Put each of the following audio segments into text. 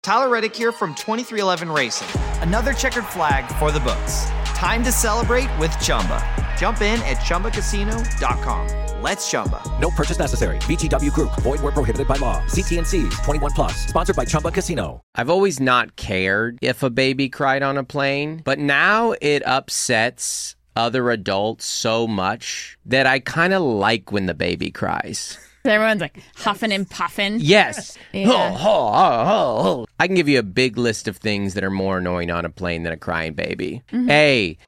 Tyler Reddick here from 2311 Racing. Another checkered flag for the books. Time to celebrate with Chumba. Jump in at ChumbaCasino.com. Let's Chumba. No purchase necessary. VGW Group. Void where prohibited by law. See T&Cs. 21 plus. Sponsored by Chumba Casino. I've always not cared if a baby cried on a plane, but now it upsets other adults so much that I kind of like when the baby cries. Everyone's like huffing and puffing. Yes. Yeah. I can give you a big list of things that are more annoying on a plane than a crying baby. Hey.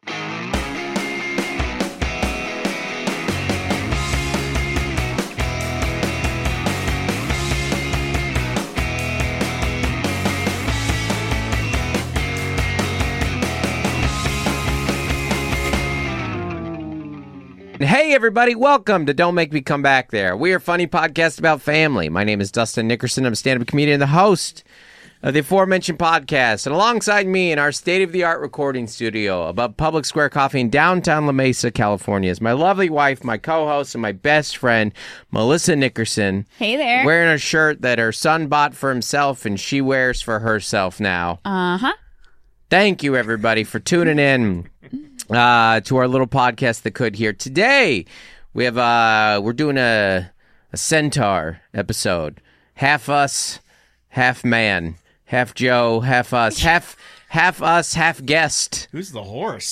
Hey, everybody. Welcome to Don't Make Me Come Back There. We are a funny podcast about family. My name is Dustin Nickerson. I'm a stand-up comedian and the host of the aforementioned podcast. And alongside me in our state-of-the-art recording studio above Public Square Coffee in downtown La Mesa, California, is my lovely wife, my co-host, and my best friend, Melissa Nickerson. Hey there. Wearing a shirt that her son bought for himself and she wears for herself now. Uh-huh. Thank you, everybody, for tuning in to our little podcast that could here. Today, we have we're doing a Centaur episode. Half us, half man. Half Joe, half us. Half us, half guest. Who's the horse?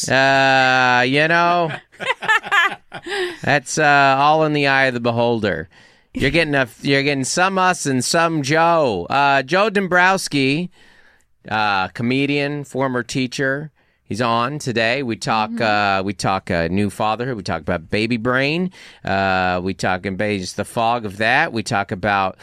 That's all in the eye of the beholder. You're getting some us and some Joe. Joe Dombrowski, comedian, former teacher. He's on today. We talk new fatherhood. We talk about baby brain. We talk about just the fog of that. We talk about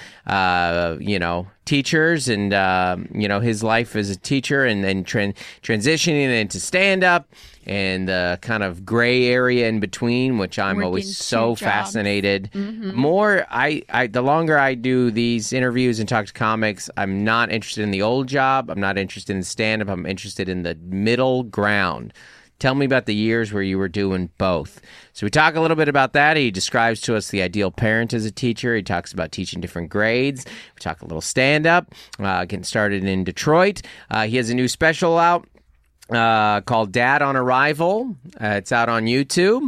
teachers and his life as a teacher and then transitioning into stand up and the kind of gray area in between, which I'm Working always so two jobs. fascinated. The longer I do these interviews and talk to comics, I'm not interested in the old job. I'm not interested in stand-up. I'm interested in the middle ground. Tell me about the years where you were doing both. So we talk a little bit about that. He describes to us the ideal parent as a teacher. He talks about teaching different grades. We talk a little stand-up, getting started in Detroit. He has a new special out called Dad on Arrival. It's out on YouTube.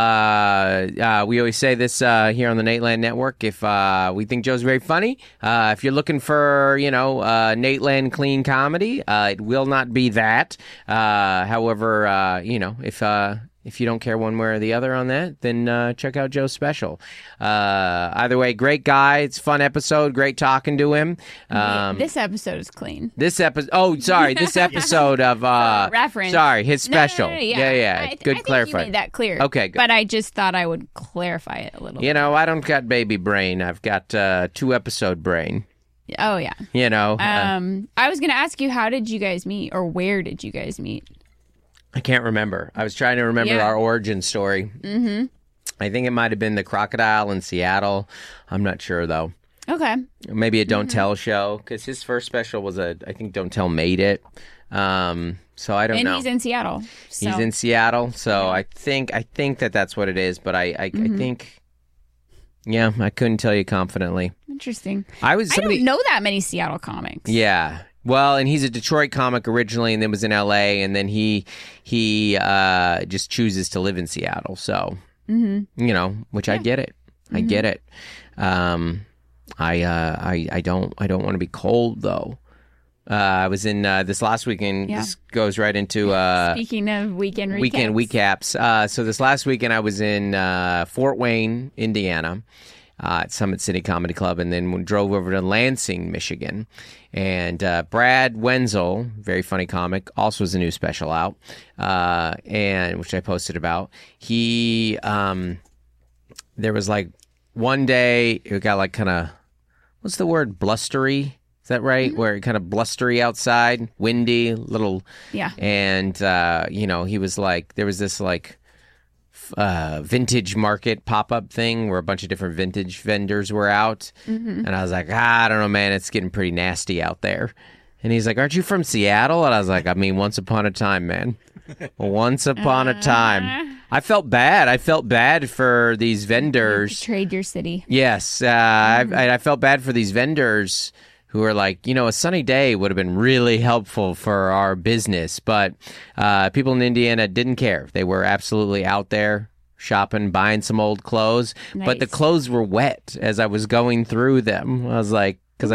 We always say this here on the Nateland Network. If we think Joe's very funny, if you're looking for Nateland clean comedy, it will not be that. However, if you don't care one way or the other on that, then check out Joe's special. Either way, great guy. It's a fun episode. Great talking to him. This episode is clean. This episode. Oh, sorry. This episode of reference. Sorry, his special. No, Yeah. Good I clarifying. think you made that clear. Okay, good. But I just thought I would clarify it a little. I don't got baby brain. I've got 2-episode brain. Oh yeah. I was going to ask you, how did you guys meet, or where did you guys meet? I can't remember. I was trying to remember our origin story. Mm-hmm. I think it might have been the Crocodile in Seattle. I'm not sure, though. Okay. Maybe a Don't Tell show, because his first special was I think Don't Tell made it. So I don't know. And he's in Seattle. So. He's in Seattle, so I think that's what it is, but I think, I couldn't tell you confidently. Interesting. I don't know that many Seattle comics. Yeah. Well, and he's a Detroit comic originally, and then was in L.A., and then he just chooses to live in Seattle. So, which I get it. I get it. I don't want to be cold though. I was in this last weekend. Yeah. This goes right into speaking of weekend recaps. So this last weekend I was in Fort Wayne, Indiana, at Summit City Comedy Club, and then drove over to Lansing, Michigan. And Brad Wenzel, very funny comic, also has a new special out, and which I posted about. He there was like one day it got like kind of, what's the word, blustery? Is that right? Mm-hmm. Where it kind of blustery outside, windy, little. Yeah. And he was like, there was this like vintage market pop-up thing where a bunch of different vintage vendors were out. Mm-hmm. And I was like, I don't know, man, it's getting pretty nasty out there. And he's like, aren't you from Seattle? And I was like, I mean, once upon a time, man. Once upon a time. I felt bad. I felt bad for these vendors. You betrayed your city. Yes. I felt bad for these vendors who were like, a sunny day would have been really helpful for our business. But people in Indiana didn't care. They were absolutely out there shopping, buying some old clothes. Nice. But the clothes were wet as I was going through them. I was like, That's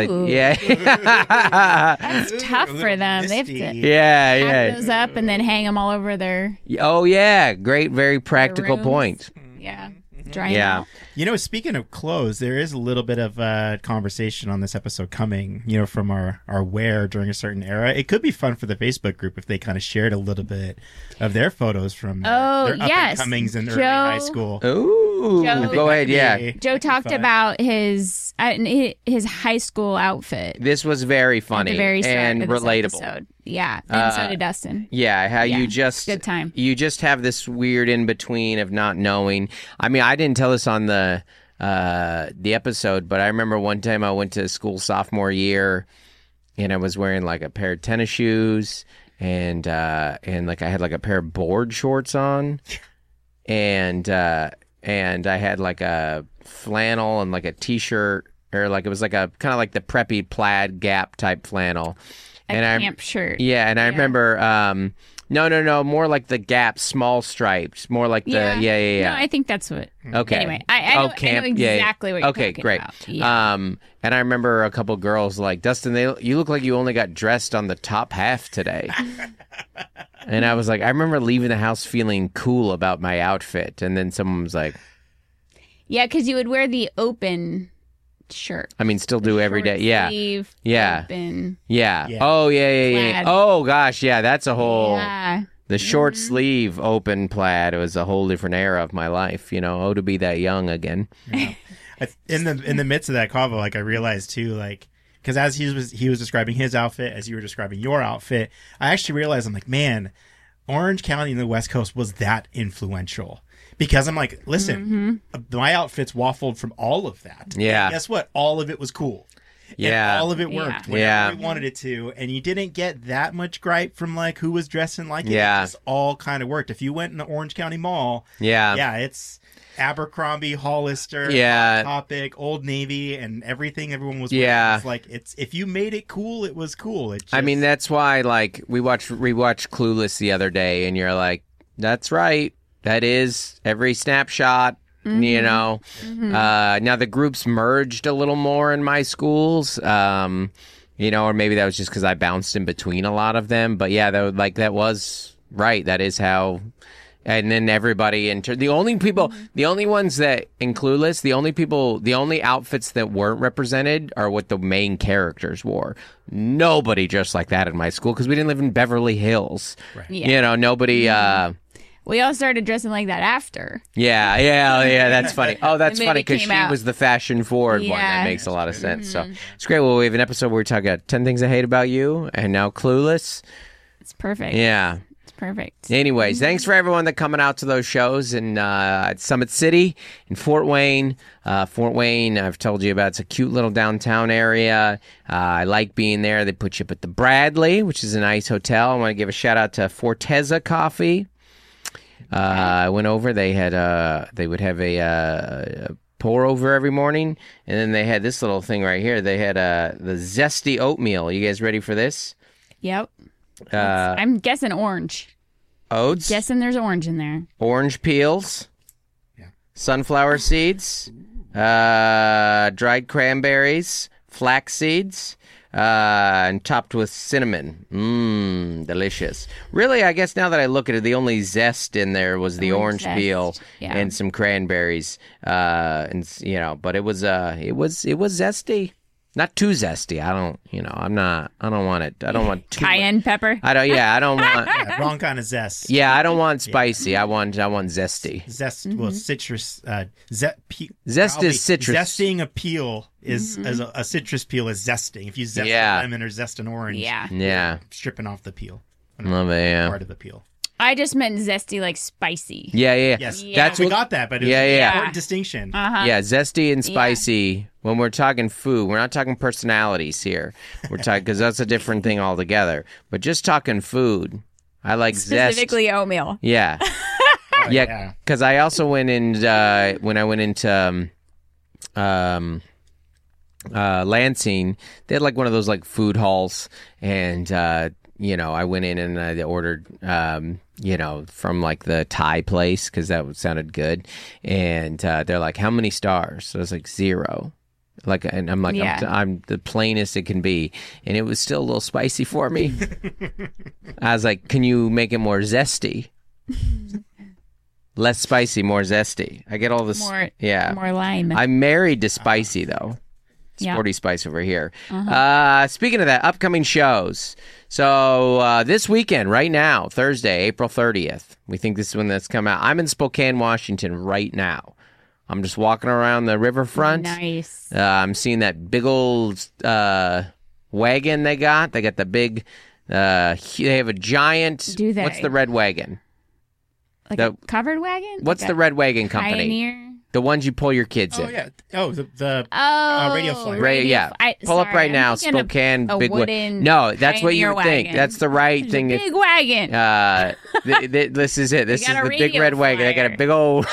tough for them. They have to pack those up and then hang them all over their. Oh yeah, great, very practical point. Yeah, drying out. Speaking of clothes, there is a little bit of conversation on this episode coming, from our wear during a certain era. It could be fun for the Facebook group if they kind of shared a little bit of their photos from their up-and-comings in early high school. Ooh, go ahead, yeah. Joe talked about his high school outfit. This was very funny at the very start and of this relatable. episode. Yeah, and so did Dustin. Yeah, how you just good time. You just have this weird in between of not knowing. I mean, I didn't tell this on the episode, but I remember one time I went to school sophomore year, and I was wearing like a pair of tennis shoes, and like I had like a pair of board shorts on, and I had like a flannel and like a t-shirt, or like it was like a kind of like the preppy plaid Gap type flannel. Camp shirt. Yeah, and I remember, no, more like the Gap small stripes, more like the, No, I think that's what. Okay. Anyway, I know exactly what you're talking great. about. Yeah. And I remember a couple girls like, Dustin, you look like you only got dressed on the top half today. And I was like, I remember leaving the house feeling cool about my outfit, and then someone was like, yeah, because you would wear the open shirt. I mean, still do every day. Yeah. Sleeve, yeah. Open. Yeah. Oh, yeah. Plaid. Oh, gosh. Yeah. That's a whole. Yeah. The short sleeve open plaid was a whole different era of my life. To be that young again. Yeah. In the midst of that convo, like I realized too, like, because as he was describing his outfit, as you were describing your outfit, I actually realized, I'm like, man, Orange County in the West Coast was that influential. Because I'm like, listen, my outfits waffled from all of that. Yeah. And guess what? All of it was cool. Yeah. And all of it worked whenever we wanted it to. And you didn't get that much gripe from like who was dressing like it. Yeah. It just all kind of worked. If you went in the Orange County Mall, it's Abercrombie, Hollister, Hot Topic, Old Navy, and everything everyone was wearing. It's like, if you made it cool, it was cool. I mean, that's why, like, we rewatched Clueless the other day, and you're like, that's right. That is every snapshot, Now the groups merged a little more in my schools, or maybe that was just because I bounced in between a lot of them. But yeah, that was right. That is how. And then everybody the only ones that in Clueless, the only outfits that weren't represented are what the main characters wore. Nobody dressed like that in my school because we didn't live in Beverly Hills. Right. Yeah. Nobody. We all started dressing like that after. Yeah, that's funny. Oh, that's funny because she was the fashion forward one. That makes a lot of sense. So it's great. Well, we have an episode where we talk about 10 things I hate about you, and now Clueless. It's perfect. Yeah. It's perfect. Anyways, thanks for everyone that coming out to those shows in at Summit City, in Fort Wayne. Fort Wayne, I've told you about. It's a cute little downtown area. I like being there. They put you up at the Bradley, which is a nice hotel. I want to give a shout out to Forteza Coffee. I went over. They had they would have a pour over every morning, and then they had this little thing right here. They had the zesty oatmeal. You guys ready for this? Yep. I'm guessing orange. Oats. Guessing there's orange in there. Orange peels. Yeah. Sunflower seeds. Dried cranberries. Flax seeds. And topped with cinnamon. Delicious. Really, I guess now that I look at it, the only zest in there was the orange peel and some cranberries. But it was zesty. Not too zesty. I don't want it. I don't want too cayenne much. Pepper. I don't want wrong kind of zest. Yeah, I don't want spicy. I want zesty. Zest, citrus. Zest is citrus. Zesting a peel is as a citrus peel is zesting. If you zest a lemon or zest an orange, stripping off the peel. Love it. Yeah. Part of the peel. I just meant zesty, like spicy. Yeah. Yes, that's we got that, but it's an important distinction. Yeah, zesty and spicy. Yeah. When we're talking food, we're not talking personalities here. We're talking because that's a different thing altogether. But just talking food, I like specifically oatmeal. Yeah, yeah. Because I also went in when I went into Lansing, they had like one of those like food halls, and I went in and I ordered from like the Thai place because that sounded good, and they're like, how many stars? So I was like 0. Like, and I'm like, I'm the plainest it can be, and it was still a little spicy for me. I was like, can you make it more zesty? Less spicy, more zesty. I get all this. More lime. I'm married to spicy though. Sporty Spice over here. Speaking of that, upcoming shows. So this weekend, right now, Thursday, April 30th, we think this is when that's come out. I'm in Spokane, Washington right now. I'm just walking around the riverfront. Nice. I'm seeing that big old wagon they got. They got the big, they have a giant, Do they? What's the red wagon? Like a covered wagon? What's the red wagon company? Pioneer? The ones you pull your kids in. Oh, yeah. Oh, the Radio Flyer. Yeah. Pull up right now, Spokane big wagon. No, that's what you would think. That's the right thing. Big wagon. This is it. This is the big red wagon. They got a big old...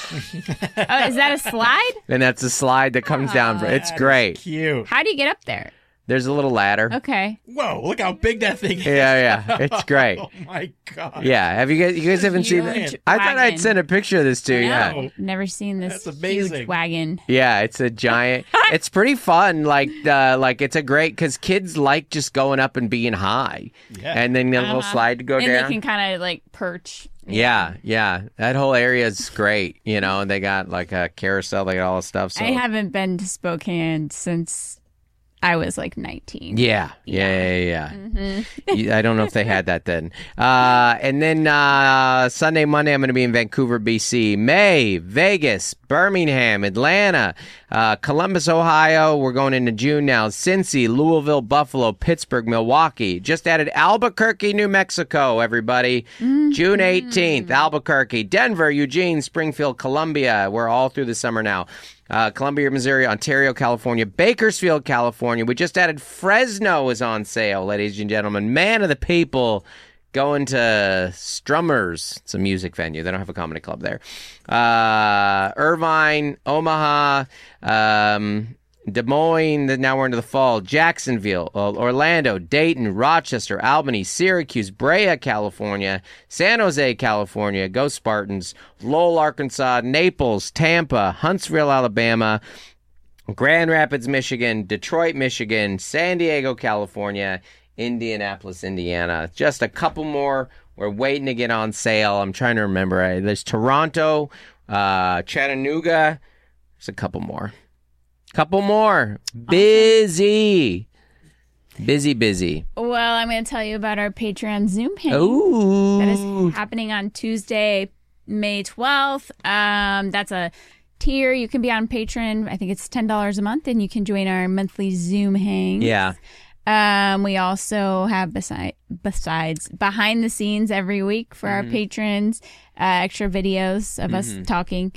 Is that a slide? And that's a slide that comes down. It's great. Cute. How do you get up there? There's a little ladder. Okay. Whoa, look how big that thing is. Yeah. It's great. Oh, my God. Yeah. Have you guys haven't seen that? I thought I'd send a picture of this to you. Yeah. Never seen this That's amazing. huge wagon. Yeah, it's a giant. It's pretty fun. Like it's a great, because kids like just going up and being high. Yeah. And then the little slide to go down. And they can kind of like perch. Yeah. That whole area is great. And they got like a carousel. They got all the stuff. So. I haven't been to Spokane since I was like 19. Yeah. Mm-hmm. I don't know if they had that then. And then Sunday, Monday, I'm going to be in Vancouver, BC. May, Vegas, Birmingham, Atlanta, Columbus, Ohio. We're going into June now. Cincy, Louisville, Buffalo, Pittsburgh, Milwaukee. Just added Albuquerque, New Mexico, everybody. Mm-hmm. June 18th, Albuquerque, Denver, Eugene, Springfield, Columbia. We're all through the summer now. Columbia, Missouri, Ontario, California, Bakersfield, California. We just added Fresno is on sale, ladies and gentlemen. Man of the people going to Strummers. It's a music venue. They don't have a comedy club there. Irvine, Omaha, Des Moines, now we're into the fall, Jacksonville, Orlando, Dayton, Rochester, Albany, Syracuse, Brea, California, San Jose, California, go Spartans, Lowell, Arkansas, Naples, Tampa, Huntsville, Alabama, Grand Rapids, Michigan, Detroit, Michigan, San Diego, California, Indianapolis, Indiana. Just a couple more. We're waiting to get on sale. I'm trying to remember. There's Toronto, Chattanooga. There's a couple more. Busy. Well, I'm going to tell you about our Patreon Zoom hang. Ooh. That is happening on Tuesday, May 12th. That's a tier. You can be on Patreon. I think it's $10 a month, and you can join our monthly Zoom hang. Yeah. We also have, besides behind the scenes every week for our patrons, extra videos of us talking.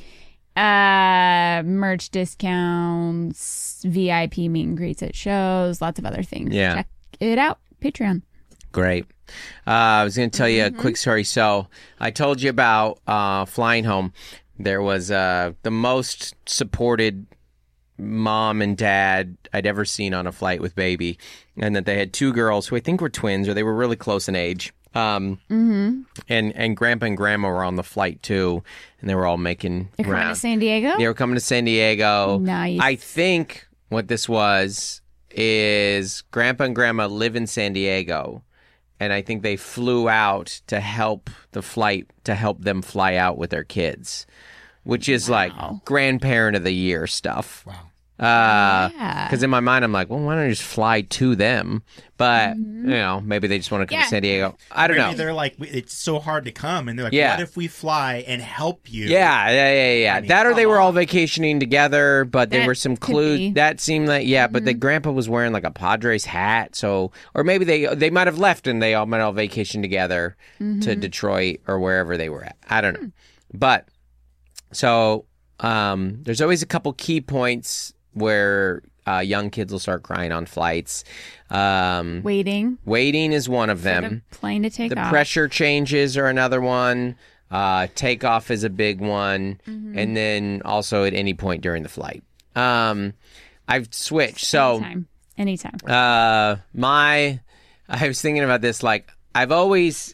Merch discounts, VIP meet and greets at shows, lots of other things. Yeah. Check it out. Patreon. Great. I was going to tell you a quick story. So I told you about flying home. There was the most supported mom and dad I'd ever seen on a flight with baby, and that they had 2 girls who I think were twins, or they were really close in age. And Grandpa and Grandma were on the flight too, and they were all making They're coming to San Diego? They were coming to San Diego. Nice. I think what this was is Grandpa and Grandma live in San Diego, and I think they flew out to help the flight, to help them fly out with their kids, which is like grandparent of the year stuff. Wow. Because in my mind, I'm like, well, why don't I just fly to them? But, maybe they just want to come to San Diego. I don't know. They're like, it's so hard to come. And they're like, Yeah. what if we fly and help you? Yeah. I mean, that or they were all on. vacationing together, but there That were some could clues. be. That seemed like, but the grandpa was wearing like a Padres hat. So, or maybe they might have left and they all might all vacation together to Detroit or wherever they were at. I don't know. But, so, there's always a couple key points where young kids will start crying on flights. Waiting Waiting is one of for them. the plane to take The off. pressure changes are another one. Takeoff is a big one. And then also at any point during the flight. I've switched. So Anytime. I was thinking about this. Like, I've always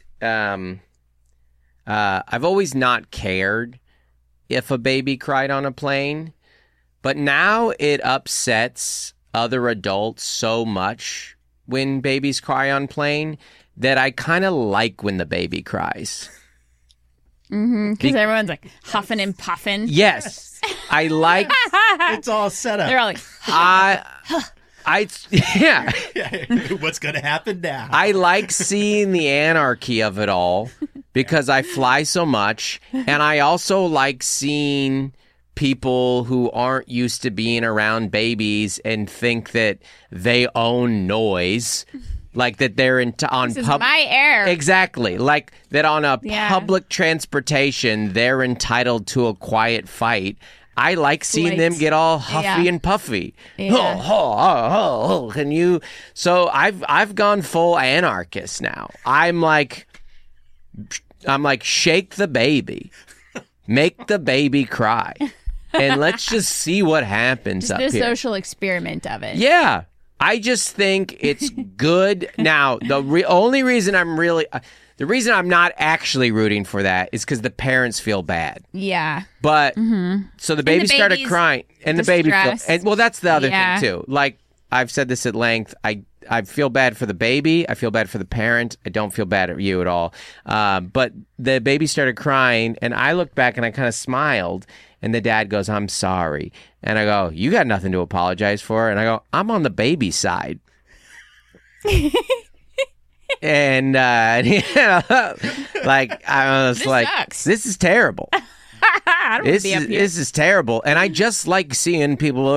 not cared if a baby cried on a plane, but now it upsets other adults so much when babies cry on plane that I kind of like when the baby cries. Because everyone's like huffing and puffing. Yes, I like. It's all set up. They're all like, Yeah. What's going to happen now? I like seeing the anarchy of it all because I fly so much, and I also like seeing people who aren't used to being around babies and think that they own noise, like that they're on this is my air. Exactly, like that on a Yeah. public transportation they're entitled to a quiet fight. I like seeing them get all huffy Yeah. and puffy. Yeah. Can you? So I've gone full anarchist now. I'm like, shake the baby, make the baby cry, and let's just see what happens Just up the here. social experiment of it. Yeah, I just think it's good. Now, the only reason the reason I'm not actually rooting for that is because the parents feel bad. Yeah. But so the baby started baby's crying, and the baby distressed. well, that's the other Yeah. thing too. Like I've said this at length. I feel bad for the baby. I feel bad for the parent. I don't feel bad at you at all. But the baby started crying, and I looked back and I kind of smiled. And the dad goes, "I'm sorry," and I go, "You got nothing to apologize for." And I go, "I'm on the baby side." And you know, like I was This like, sucks. "This is terrible. I don't want to be up here. This is terrible." And I just like seeing people.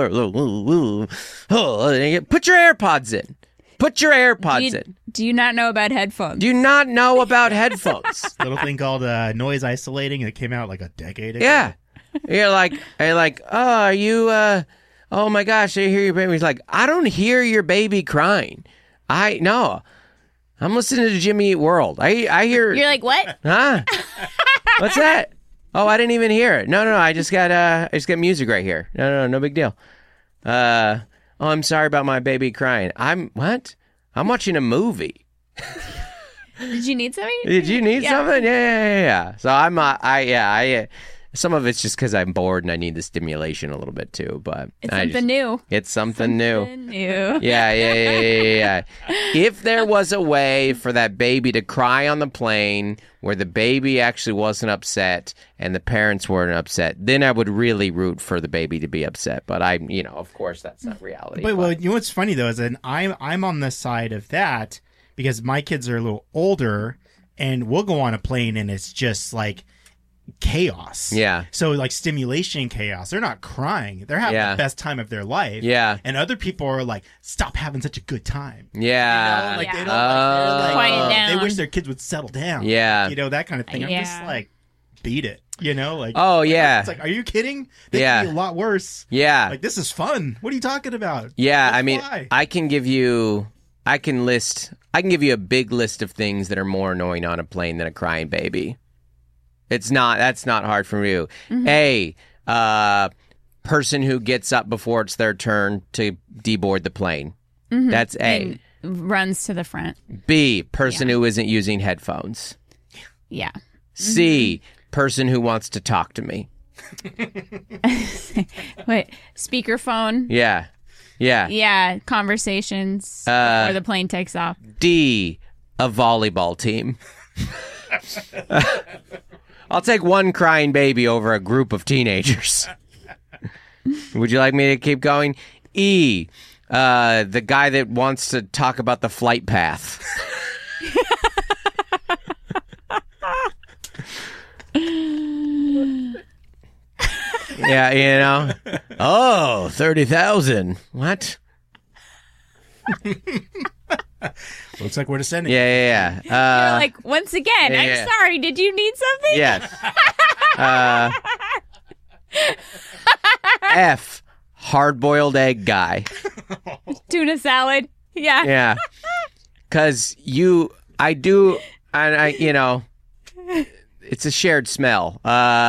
Put your AirPods in. Put your AirPods in. Do you not know about headphones? Do you not know about headphones? Little thing called noise isolating that came out like a decade ago. Yeah. You're like, oh, are you? Oh my gosh, I hear your baby. He's like, I don't hear your baby crying. No. I'm listening to Jimmy Eat World. I hear. You're like, what? Huh? What's that? Oh, I didn't even hear it. No, I just got music right here. No big deal. Oh, I'm sorry about my baby crying. I'm watching a movie. Did you need something? Did you need something? Yeah. So some of it's just because I'm bored and I need the stimulation a little bit too. But It's something new. It's something new. New. Yeah. If there was a way for that baby to cry on the plane where the baby actually wasn't upset and the parents weren't upset, then I would really root for the baby to be upset. But of course, that's not reality. But well, you know what's funny though is that I'm on the side of that because my kids are a little older, and we'll go on a plane and it's just like chaos. Yeah. So like stimulation chaos. They're not crying. They're having the best time of their life. Yeah. And other people are like, stop having such a good time. Yeah. Like they don't Quiet they down. wish their kids would settle down. Yeah. That kind of thing. I'm just Yeah. like, beat it. Like Oh, yeah. It's like, are you kidding? They Yeah. could be a lot worse. Yeah. Like, this is fun. What are you talking about? Yeah, Let's I mean, fly. I can give you a big list of things that are more annoying on a plane than a crying baby. That's not hard for you. A, person who gets up before it's their turn to deboard the plane. That's A. And runs to the front. B, person who isn't using headphones. Yeah. C, person who wants to talk to me. Wait, speakerphone. Yeah. Yeah, conversations before the plane takes off. D, a volleyball team. I'll take one crying baby over a group of teenagers. Would you like me to keep going? E, the guy that wants to talk about the flight path. Yeah, Oh, 30,000. What? Looks like we're descending. Yeah. You're like, once again, yeah, I'm yeah. sorry, did you need something? Yes. F, hard-boiled egg guy. Tuna salad. Yeah. Yeah. Because it's a shared smell.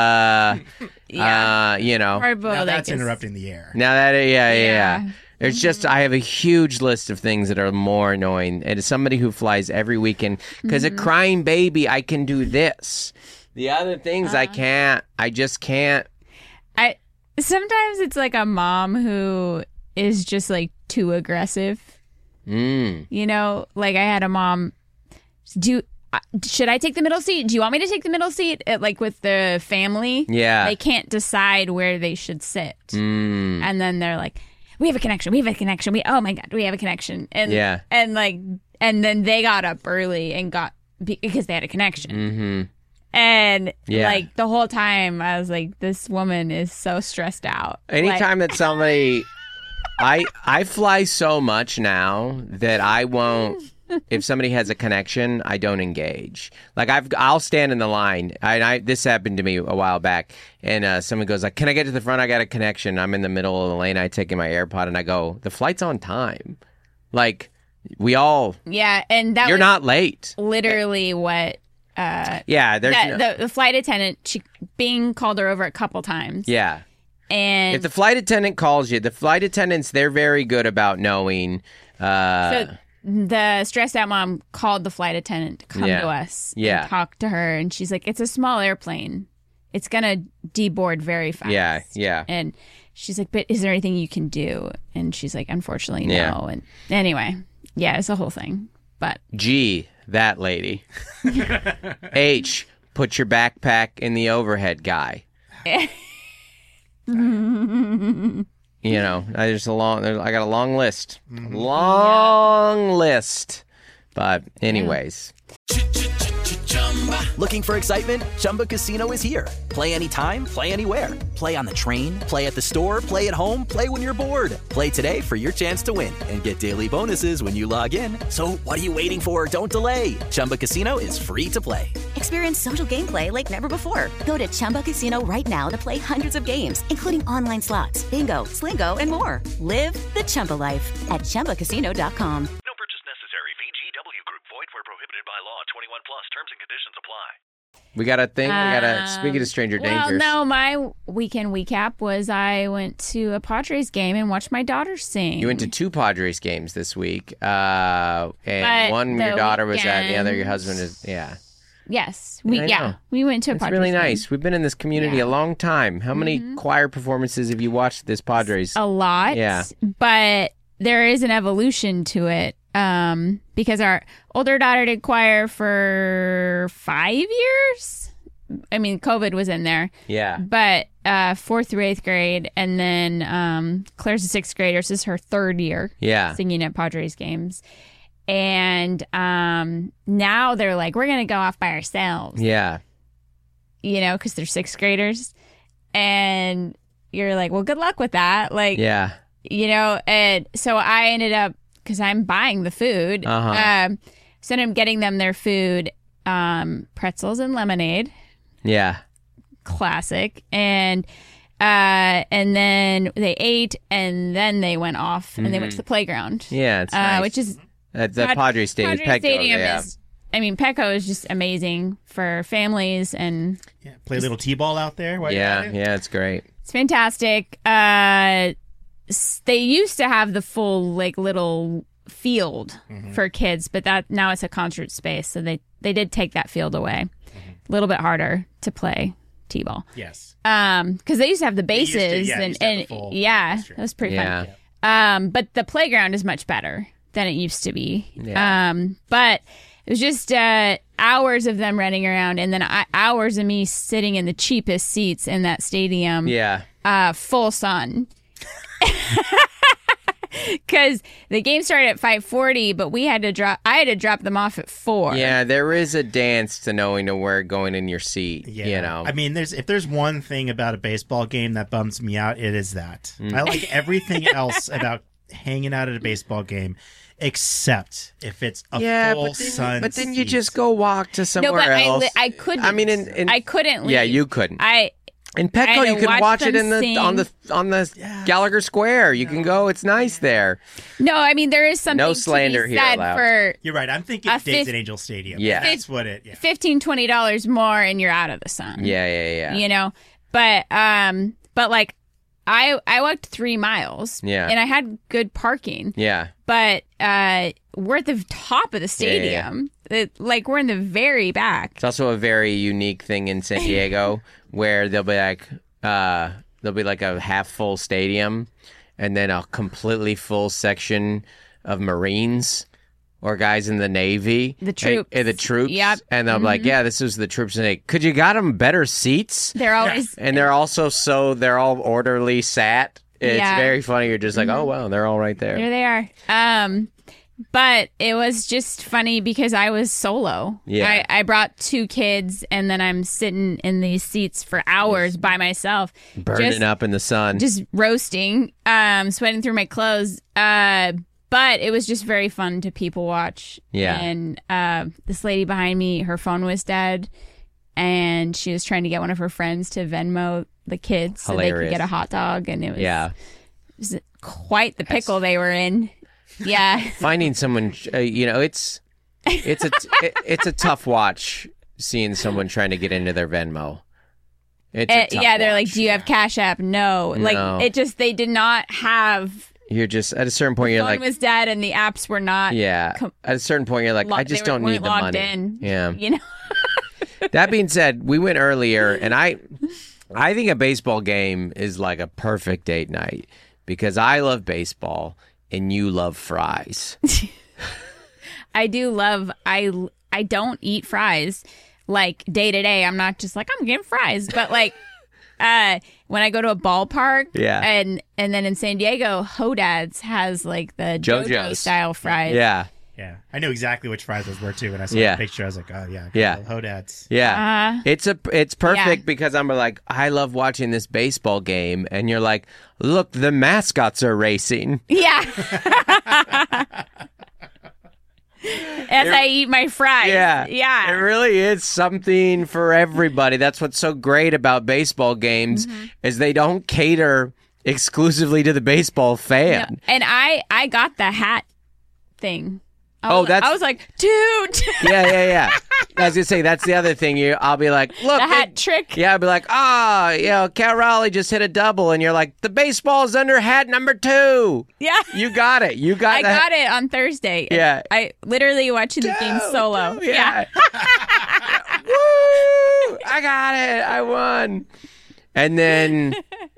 You know. Hard boiled Now egg that's is- interrupting the air. Now that, yeah. Yeah. It's just, I have a huge list of things that are more annoying. And as somebody who flies every weekend, because a crying baby, I can do this. The other things I can't. I just can't. Sometimes it's like a mom who is just like too aggressive. You know, like I had a mom. Should I take the middle seat? Do you want me to take the middle seat? Like with the family, Yeah. they can't decide where they should sit, and then they're like, "We have a connection. We have a connection. Oh my god, we have a connection." And Yeah. and then they got up early and because they had a connection. Mm-hmm. And Yeah. like the whole time, I was like, "This woman is so stressed out." Anytime that somebody, I fly so much now that I won't. If somebody has a connection, I don't engage. Like I'll stand in the line. This happened to me a while back, and someone goes like, "Can I get to the front? I got a connection." I'm in the middle of the lane. I take in my AirPod and I go, "The flight's on time." Like we all. Yeah, and that You're was not late. literally what. Yeah, there's. The flight attendant, Bing called her over a couple times. Yeah. And If the flight attendant calls you, the flight attendants, they're very good about knowing. so the stressed out mom called the flight attendant to come Yeah. to us Yeah. and talk to her. And she's like, "It's a small airplane. It's going to deboard very fast." Yeah. And she's like, "But is there anything you can do?" And she's like, "Unfortunately, no." Yeah. And anyway, yeah, it's a whole thing. But G, that lady. H, put your backpack in the overhead guy. You know, I got a long list. Long list. But anyways. Looking for excitement? Chumba Casino is here. Play anytime, play anywhere. Play on the train, play at the store, play at home, play when you're bored. Play today for your chance to win and get daily bonuses when you log in. So what are you waiting for? Don't delay. Chumba Casino is free to play. Experience social gameplay like never before. Go to Chumba Casino right now to play hundreds of games, including online slots, bingo, Slingo, and more. Live the Chumba life at ChumbaCasino.com. No purchase necessary. VGW Group. Void where prohibited by law. 21 plus. Terms and conditions apply. We got a thing. Speaking of Stranger Dangers. Well, no, my weekend recap was I went to a Padres game and watched my daughter sing. You went to 2 Padres games this week. And But one your the daughter was at, the other your weekends- husband is, yeah. Yes, I know. we went to a It's Padres really game. nice. We've been in this community Yeah. Mm-hmm. a long time. How many choir performances have you watched this Padres? A lot. Yeah. But there is an evolution to it. Because our older daughter did choir for 5 years. I mean, COVID was in there. Yeah. But 4th through 8th grade, and then Claire's a 6th grader. So this is her 3rd year Yeah. singing at Padres games. And now they're like, we're going to go off by ourselves, Yeah. you know, because they're 6th graders. And you're like, well, good luck with that. Like, Yeah. you know, and so I ended up, because I'm buying the food, so I'm getting them their food, pretzels and lemonade, Yeah. classic, and then they ate, and then they went off, and they went to the playground, Yeah. It's nice. which is At the Padres Stadium. Padres Petco, Stadium yeah. is. I mean, Petco is just amazing for families, and Yeah, play a little t-ball out there. while you're Yeah. at it. Yeah. It's great. it's fantastic. They used to have the full like little field for kids, but that now it's a concert space, so they did take that field away. A little bit harder to play t-ball Yes. because they used to have the used to, bases yeah, they and used to have the full it was pretty Yeah. fun. But the playground is much better than it used to be. Yeah. But it was just hours of them running around, and then hours of me sitting in the cheapest seats in that stadium. Yeah. Full sun. Because the game started at 5:40, but I had to drop them off at 4. Yeah. There is a dance to knowing to where going in your seat. Yeah. You know. I mean, if there's one thing about a baseball game that bums me out, it is that. I like everything else about hanging out at a baseball game, except if it's a full sun. but then you seat. just go walk to No, somewhere but else. I couldn't. I mean, I couldn't leave. Yeah, you couldn't. In I had Petco, to you can watch it them on the Gallagher Square. You can go. It's nice there. No, I mean there is something No slander to be here said allowed. for You're right. I'm thinking Days at Angel Stadium. Yeah. That's what it. Yeah. $15-20 more, and you're out of the sun. Yeah. You know, but like I walked 3 miles. Yeah. And I had good parking. Yeah. But we're at the top of the stadium. Like we're in the very back. It's also a very unique thing in San Diego where there'll be like a half full stadium and then a completely full section of Marines or guys in the Navy. The troops. The troops. Yep. And they'll be like, yeah, this is the troops. And could you got them better seats? They're always And they're also they're all orderly sat. It's very funny. You're just like, oh, wow, they're all right there. There they are. But it was just funny because I was solo. Yeah. I brought 2 kids, and then I'm sitting in these seats for hours by myself. Burning up in the sun. Just roasting, sweating through my clothes. But it was just very fun to people watch. Yeah. And this lady behind me, her phone was dead, and she was trying to get one of her friends to Venmo the kids so they could get a hot dog, and it was quite the pickle they were in. Yeah. Finding someone, it's a tough watch seeing someone trying to get into their Venmo. It's a tough they're watch. like, do you have Cash App? No. Like, it just, they did not have. You're just, at a certain point, you're phone like. was dead and the apps were not. Yeah. At a certain point, you're like, I just don't need the logged money. in, Yeah. You know? That being said, we went earlier, and I think a baseball game is like a perfect date night because I love baseball and you love fries. I do love, I don't eat fries like day to day. I'm not just like, I'm getting fries. But like when I go to a ballpark and then in San Diego, Hodad's has like the JoJo style fries. Yeah. Yeah, I knew exactly which fries those were too. When I saw the picture, I was like, "Oh yeah, Hodad's." Yeah, it's perfect because I'm like, I love watching this baseball game, and you're like, look, the mascots are racing. Yeah. As I eat my fries. Yeah. It really is something for everybody. That's what's so great about baseball games is they don't cater exclusively to the baseball fan. No. And I got the hat thing. I was like, dude. Yeah. I was gonna say that's the other thing. I'll be like, look, the hat trick. Yeah, I'll be like, Cal Raleigh just hit a double, and you're like, the baseball's under hat number 2. Yeah, you got it. I got it on Thursday. Yeah, I literally watched the game solo. Yeah. Woo! I got it. I won. And then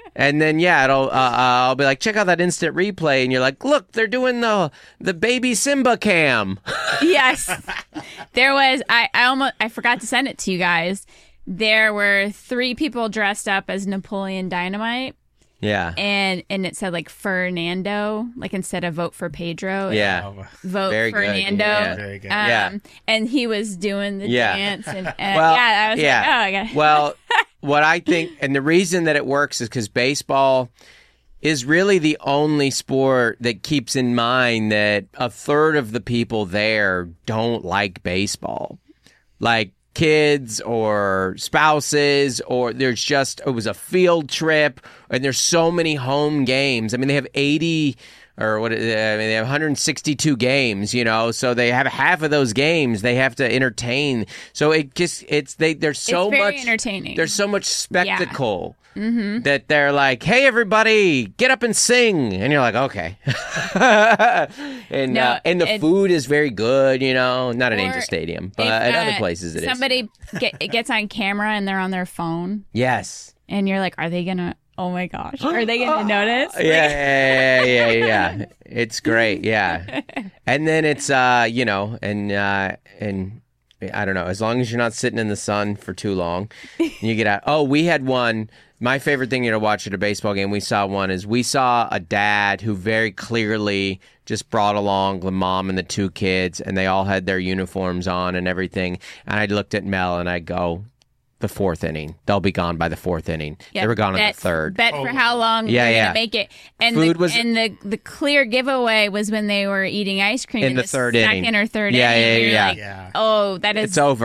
I'll be like, check out that instant replay, and you're like, look, they're doing the baby Simba cam. Yes, there was. I forgot to send it to you guys. There were 3 people dressed up as Napoleon Dynamite. Yeah, and it said like Fernando, like instead of vote for Pedro. Yeah, vote very Fernando. Good. Yeah, very good. And he was doing the dance, and well, I was like, oh my god. Well, what I think, and the reason that it works is because baseball is really the only sport that keeps in mind that a third of the people there don't like baseball. Like kids or spouses, or it was a field trip, and there's so many home games. I mean, they have 80 or they have 162 games, so they have half of those games they have to entertain. So there's very entertaining. There's so much spectacle. That they're like, hey, everybody, get up and sing. And you're like, okay. And the food is very good, not at Angel Stadium, but at other places it is. Somebody gets on camera and they're on their phone. Yes. And you're like, are they going to, oh my gosh, are they going to notice? Yeah. It's great, yeah. And then it's, and I don't know, as long as you're not sitting in the sun for too long, you get out. Oh, we had one. My favorite thing to watch at a baseball game, we saw a dad who very clearly just brought along the mom and the 2 kids, and they all had their uniforms on and everything. And I looked at Mel and I go, the 4th inning. They'll be gone by the 4th inning. Yep. They were gone in the 3rd. Bet for how long they're going to make it. And the clear giveaway was when they were eating ice cream in the 3rd inning. Second or third inning. Yeah. Oh, that is... It's over.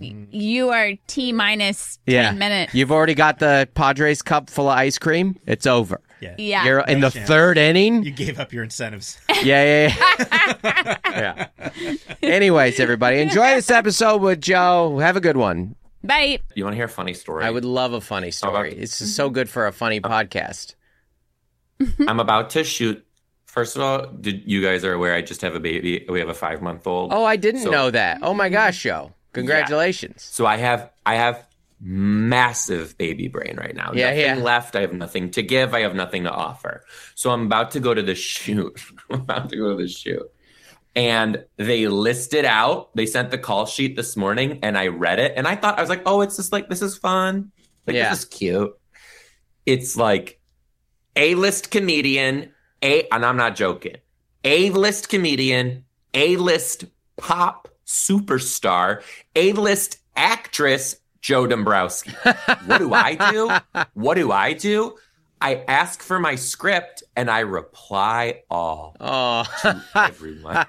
you are T minus 10 minutes. You've already got the Padres cup full of ice cream. It's over. Yeah. You're in the chance. third inning. You gave up your incentives. Yeah. Anyways, everybody, enjoy this episode with Joe. Have a good one. Bye. You want to hear a funny story? I would love a funny story. It's just so good for a funny podcast. I'm about to shoot. First of all, you guys are aware I just have a baby. We have a 5-month-old. Oh, I didn't know that. Oh my gosh, Joe. Congratulations. So I have massive baby brain right now. Nothing left. I have nothing to give. I have nothing to offer. So I'm about to go to the shoot. And they listed out. They sent the call sheet this morning, and I read it. And I was like, oh, it's just like, this is fun. Like, this is cute. It's like A-list comedian, and I'm not joking, A-list comedian, A-list pop superstar, A-list actress, Joe Dombrowski. What do I do? I ask for my script and I reply all to everyone.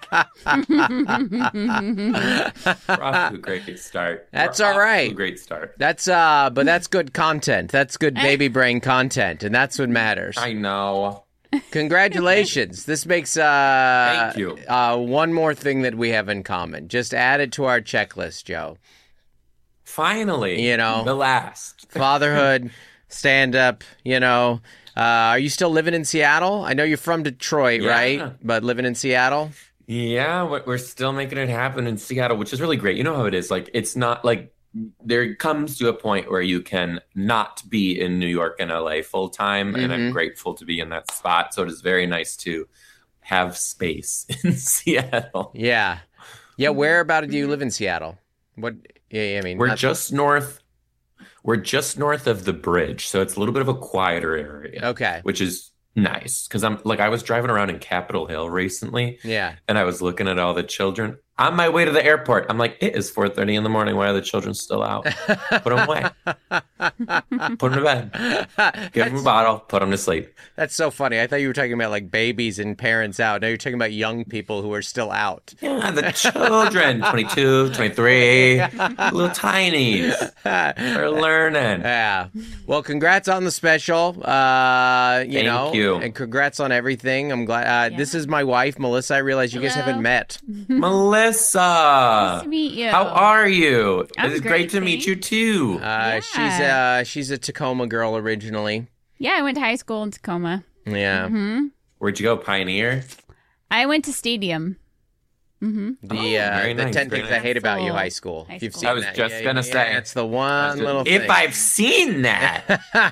We're off to a great start. That's all right. Great start. That's but that's good content. That's good baby brain content, and that's what matters. I know. Congratulations. This makes Thank you. One more thing that we have in common. Just add it to our checklist, Joe. Finally, the last fatherhood, stand up. Are you still living in Seattle? I know you're from Detroit, right? But living in Seattle. Yeah, we're still making it happen in Seattle, which is really great. You know how it is. Like, it's not like there comes to a point where you can not be in New York and LA full time, and I'm grateful to be in that spot. So it is very nice to have space in Seattle. Yeah. Whereabout do you live in Seattle? What? Yeah, I mean, we're just north of the bridge, so it's a little bit of a quieter area. Okay, which is nice because I was driving around in Capitol Hill recently. Yeah, and I was looking at all the children on my way to the airport. I'm like, it is 4:30 in the morning. Why are the children still out? Put them away. Put them to bed. Give them a bottle. Put them to sleep. That's so funny. I thought you were talking about like babies and parents out. Now you're talking about young people who are still out. Yeah, the children, 22, 23, little tinies. They're learning. Yeah. Well, congrats on the special. Thank you. And congrats on everything. I'm glad. This is my wife, Melissa. I realize you guys haven't met. Melissa. Nice to meet you. How are you? I'm it's great to meet you too. She's a Tacoma girl originally. Yeah, I went to high school in Tacoma. Yeah. Mm-hmm. Where'd you go, Pioneer? I went to Stadium. The 10 Things I Hate About You high school. If you've seen I was that. just gonna say it's the one little thing. If I've seen that,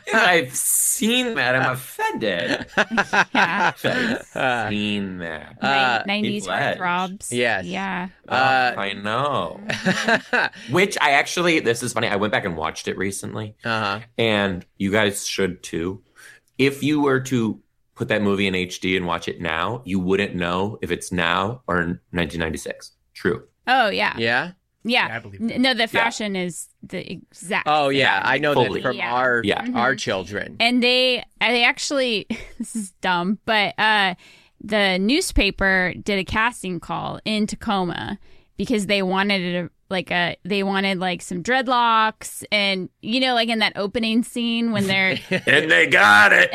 I'm offended. Yeah. I've seen that. 90s heartthrobs. Yes. Yeah. I know. Which this is funny. I went back and watched it recently, and you guys should too. If you were to put that movie in HD and watch it now, you wouldn't know if it's now or in 1996. True. Oh, yeah. Yeah? Yeah. I believe that. No, the fashion is the exact. Oh, yeah. I know Fully. that from our children. And they actually, this is dumb, but the newspaper did a casting call in Tacoma because they wanted they wanted some dreadlocks and like in that opening scene when they're and they got it.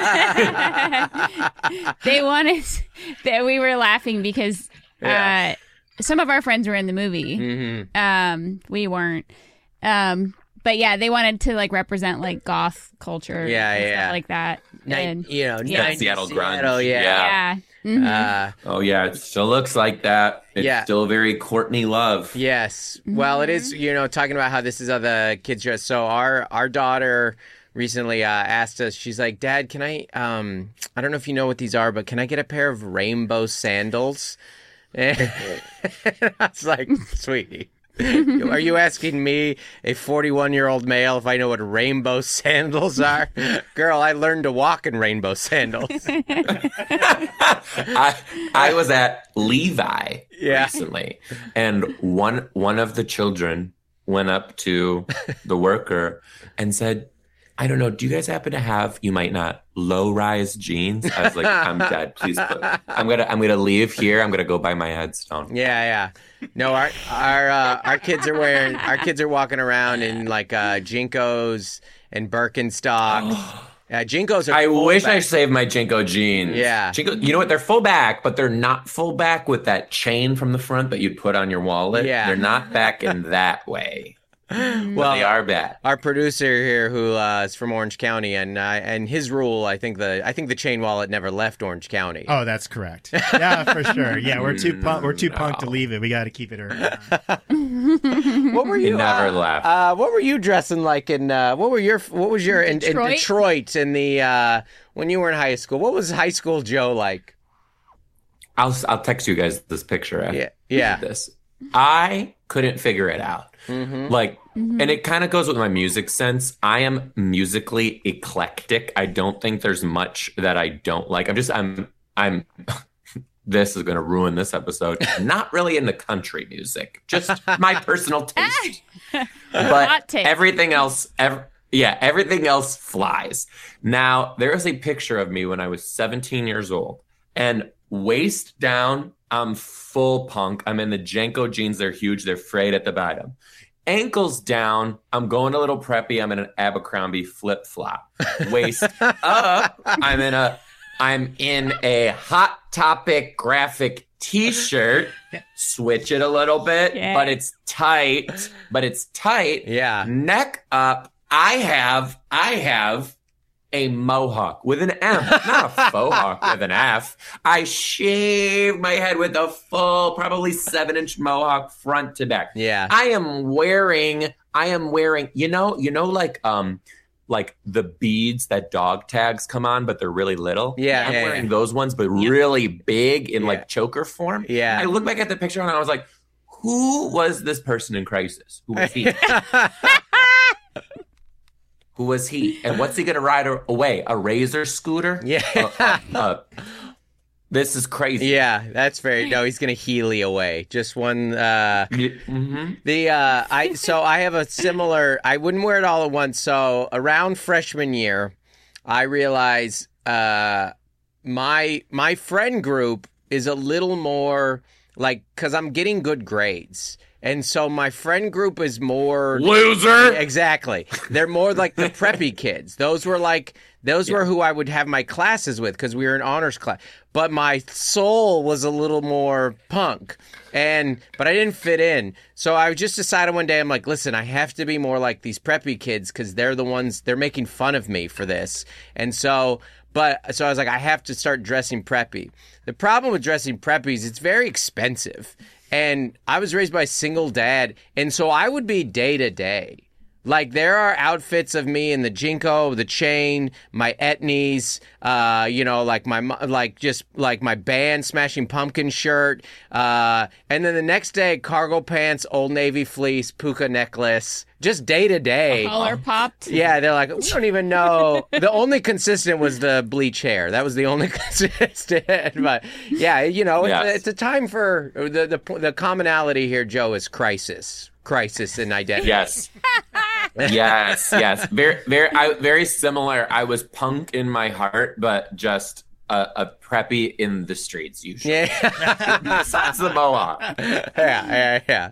They wanted that. We were laughing because some of our friends were in the movie. Mm-hmm. We weren't. But yeah, they wanted to represent goth culture, and stuff like that. And Seattle grunge. Yeah. Mm-hmm. Oh yeah, it still looks like that. It's still very Courtney Love. Yes. Well, it is. Talking about how this is how the kids dress. So our daughter recently asked us. She's like, "Dad, can I? I don't know if you know what these are, but can I get a pair of rainbow sandals?" And I was like, "Sweetie, are you asking me, a 41-year-old male, if I know what rainbow sandals are? Girl, I learned to walk in rainbow sandals." I was at Levi recently, and one of the children went up to the worker and said, I don't know. Do you guys happen to have, you might not, low-rise jeans? I was like, I'm dead. Please put. I'm gonna leave here. I'm gonna go buy my headstone. Yeah. No, our kids are walking around in like Jinkos and Birkenstocks. Jinkos are I wish back. I saved my Jinko jeans. Yeah. Jinko, you know what? They're full back, but they're not full back with that chain from the front that you'd put on your wallet. Yeah. They're not back in that way. Well, they are bad. Our producer here, who is from Orange County, and his rule, I think the chain wallet never left Orange County. Oh, that's correct. Yeah, for sure. Yeah, we're too punk to leave it. We got to keep it around. What were you? It never left. What were you dressing like in? What was your in Detroit in the when you were in high school? What was high school Joe like? I'll text you guys this picture after Yeah. this. I couldn't figure it out. And it kind of goes with my music sense. I am musically eclectic. I don't think there's much that I don't like. I'm this is going to ruin this episode. Not really into country music, just my personal taste. But everything else, everything else flies. Now, there is a picture of me when I was 17 years old, and waist down, I'm full punk. I'm in the Janko jeans. They're huge. They're frayed at the bottom. Ankles down, I'm going a little preppy. I'm in an Abercrombie flip flop. Waist up, I'm in a Hot Topic graphic T-shirt. Switch it a little bit, but it's tight. Yeah. Neck up, I have a mohawk with an M, not a faux hawk with an F. I shaved my head with a full, probably 7-inch mohawk front to back. Yeah. I am wearing, you know, like the beads that dog tags come on, but they're really little. Yeah. I'm wearing those ones, but really big in like choker form. Yeah. I look back at the picture and I was like, who was this person in crisis? Who was he? Who was he? And what's he going to ride away? A Razor scooter? Yeah. This is crazy. Yeah, that's very. No, he's going to Healy away. Just one. Mm-hmm. So I have a similar. I wouldn't wear it all at once. So around freshman year, I realize my friend group is a little more like, because I'm getting good grades. And so my friend group is more... Loser! Exactly. They're more like the preppy kids. Those were who I would have my classes with because we were in honors class. But my soul was a little more punk. But I didn't fit in. So I just decided one day, I'm like, listen, I have to be more like these preppy kids because they're the ones, they're making fun of me for this. And so... So I was like, I have to start dressing preppy. The problem with dressing preppy is it's very expensive. And I was raised by a single dad. And so I would be day to day. Like, there are outfits of me in the Jinko, the chain, my etnies, like my band Smashing Pumpkin shirt. And then the next day, cargo pants, Old Navy fleece, puka necklace, just day to day. Collar popped. Yeah, they're like, we don't even know. The only consistent was the bleach hair. That was the only consistent. But yeah, it's a time for the commonality here, Joe, is crisis in identity. Yes. Yes. Very similar. I was punk in my heart, but just a preppy in the streets usually. Yeah. Besides the mohawk. Yeah.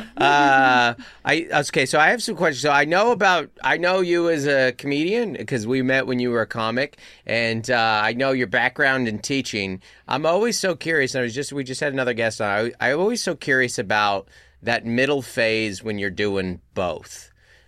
So I have some questions. So I know you as a comedian because we met when you were a comic, and I know your background in teaching. I'm always so curious, and we just had another guest on. I'm always so curious about that middle phase when you're doing both.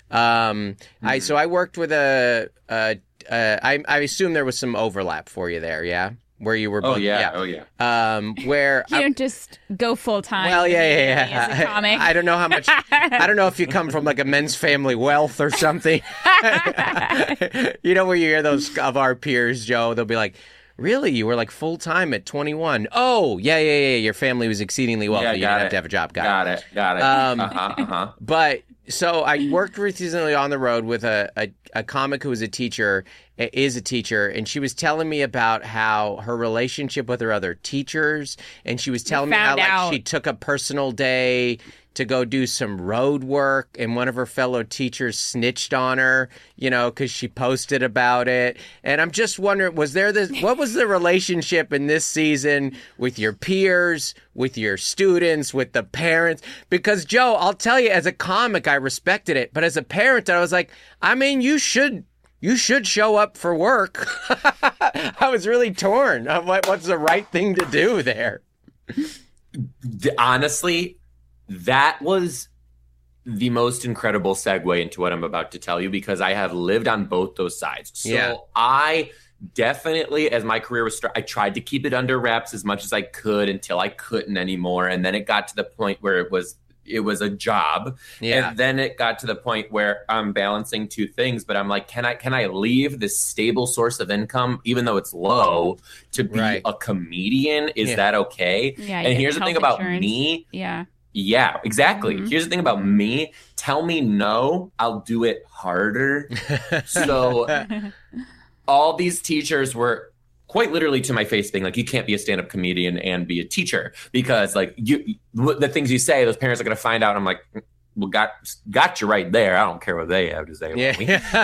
I worked with I assume there was some overlap for you there, yeah? Where you were both. Oh yeah. Where you don't just go full time. Well, yeah. As a comic. I don't know how much. I don't know if you come from like a men's family wealth or something. Where you hear those of our peers, Joe, they'll be like, really? You were like full time at 21? Oh, yeah. Your family was exceedingly wealthy. You didn't have to have a job. Got it. But so I worked recently on the road with a comic who is a teacher, and she was telling me about how her relationship with her other teachers, and she was telling me how like she took a personal day to go do some road work, and one of her fellow teachers snitched on her, because she posted about it. And I'm just wondering, what was the relationship in this season with your peers, with your students, with the parents? Because Joe, I'll tell you, as a comic, I respected it, but as a parent, I was like, you should show up for work. I was really torn on what's the right thing to do there. Honestly, that was the most incredible segue into what I'm about to tell you, because I have lived on both those sides. So I definitely, as my career was I tried to keep it under wraps as much as I could until I couldn't anymore. And then it got to the point where it was a job. Yeah. And then it got to the point where I'm balancing two things, but I'm like, can I leave this stable source of income, even though it's low, to be a comedian? Is that okay? Yeah. And here's the thing about me. Yeah, exactly. Here's the thing about me. Tell me no, I'll do it harder. So all these teachers were quite literally to my face being like, you can't be a stand-up comedian and be a teacher, because like the things you say, those parents are going to find out. I'm like, well, got you right there. I don't care what they have to say about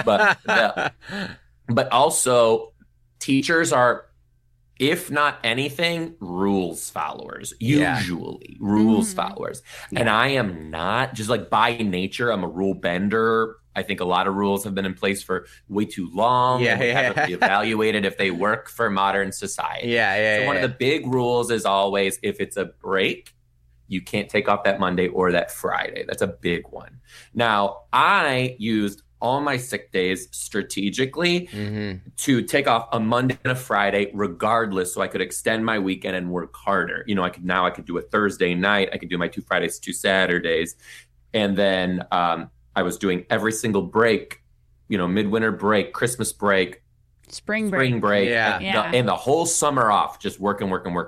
me. But also teachers are, if not anything, rules followers, usually rules followers. And I am not, just like by nature, I'm a rule bender. I think a lot of rules have been in place for way too long. And we haven't evaluated if they work for modern society. So one of the big rules is always, if it's a break, you can't take off that Monday or that Friday. That's a big one. Now, I used all my sick days strategically to take off a Monday and a Friday regardless, so I could extend my weekend and work harder. I could do a Thursday night. I could do my 2 Fridays, 2 Saturdays. And then I was doing every single break, midwinter break, Christmas break, spring break. And the whole summer off, just working.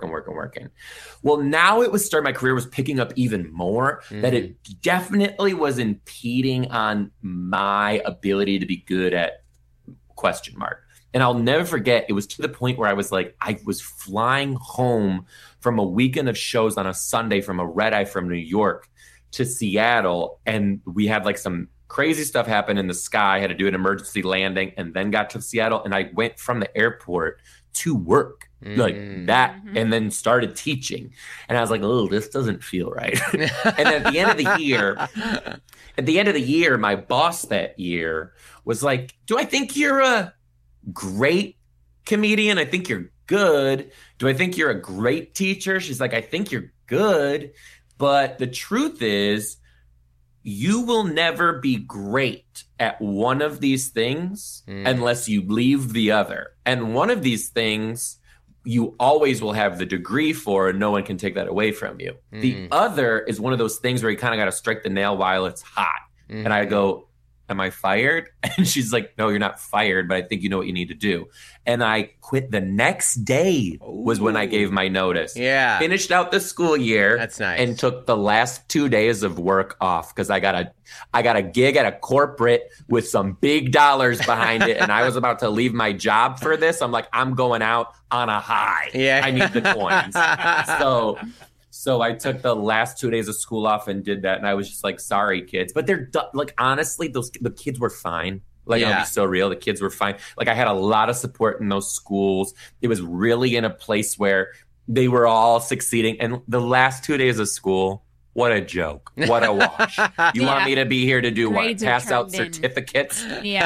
Well, now it was my career was picking up even more, that it definitely was impeding on my ability to be good at ? And I'll never forget, it was to the point where I was flying home from a weekend of shows on a Sunday from a red eye from New York to Seattle. And we had like some crazy stuff happen in the sky, had to do an emergency landing, and then got to Seattle. And I went from the airport to work like that, and then started teaching. And I was like, oh, this doesn't feel right. And at the end of the year, my boss that year was like, do I think you're a great comedian? I think you're good. Do I think you're a great teacher? She's like, I think you're good. But the truth is, you will never be great at one of these things unless you leave the other. And one of these things you always will have the degree for, and no one can take that away from you. The other is one of those things where you kind of got to strike the nail while it's hot. And I go, am I fired? And she's like, no, you're not fired, but I think you know what you need to do. And I quit the next day was when I gave my notice. Yeah. Finished out the school year. That's nice. And took the last 2 days of work off because I got a gig at a corporate with some big dollars behind it. And I was about to leave my job for this. I'm like, I'm going out on a high. Yeah. I need the coins. So I took the last 2 days of school off and did that. And I was just like, sorry, kids. But they're like, honestly, the kids were fine. Like, I'll be so real. The kids were fine. Like, I had a lot of support in those schools. It was really in a place where they were all succeeding. And the last 2 days of school, what a joke. What a wash. You want me to be here to do Grades what? Pass out certificates?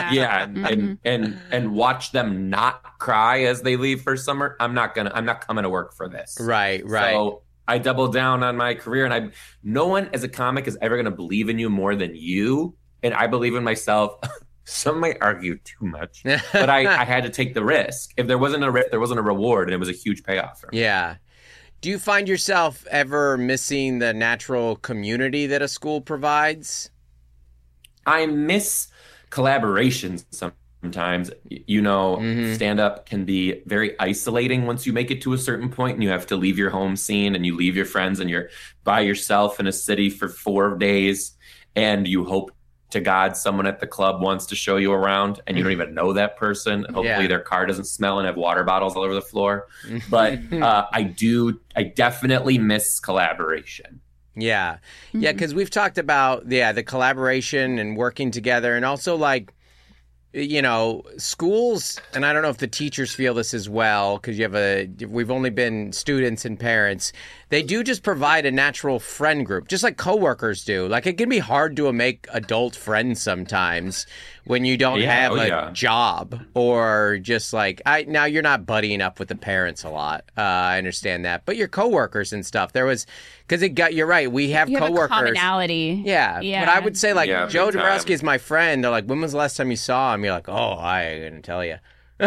And watch them not cry as they leave for summer? I'm not coming to work for this. Right. So I doubled down on my career, and no one as a comic is ever going to believe in you more than you. And I believe in myself. Some might argue too much, but I had to take the risk. If there wasn't a risk, there wasn't a reward, and it was a huge payoff for me. Yeah. Do you find yourself ever missing the natural community that a school provides? I miss collaborations sometimes. Stand-up can be very isolating once you make it to a certain point, and you have to leave your home scene, and you leave your friends, and you're by yourself in a city for 4 days, and you hope to God someone at the club wants to show you around, and you don't even know that person. Hopefully their car doesn't smell and have water bottles all over the floor. But I definitely miss collaboration. Yeah. Yeah, because we've talked about, the collaboration and working together, and also, like, you know, schools, and I don't know if the teachers feel this as well, because we've only been students and parents. They do just provide a natural friend group, just like coworkers do. Like, it can be hard to make adult friends sometimes when you don't have a job, or just like, now you're not buddying up with the parents a lot. I understand that, but your coworkers and stuff. You're right. We have coworkers. A commonality. Yeah. But I would say, like, Joe Dombrowski is my friend. They're like, when was the last time you saw him? You're like, oh, I didn't tell you.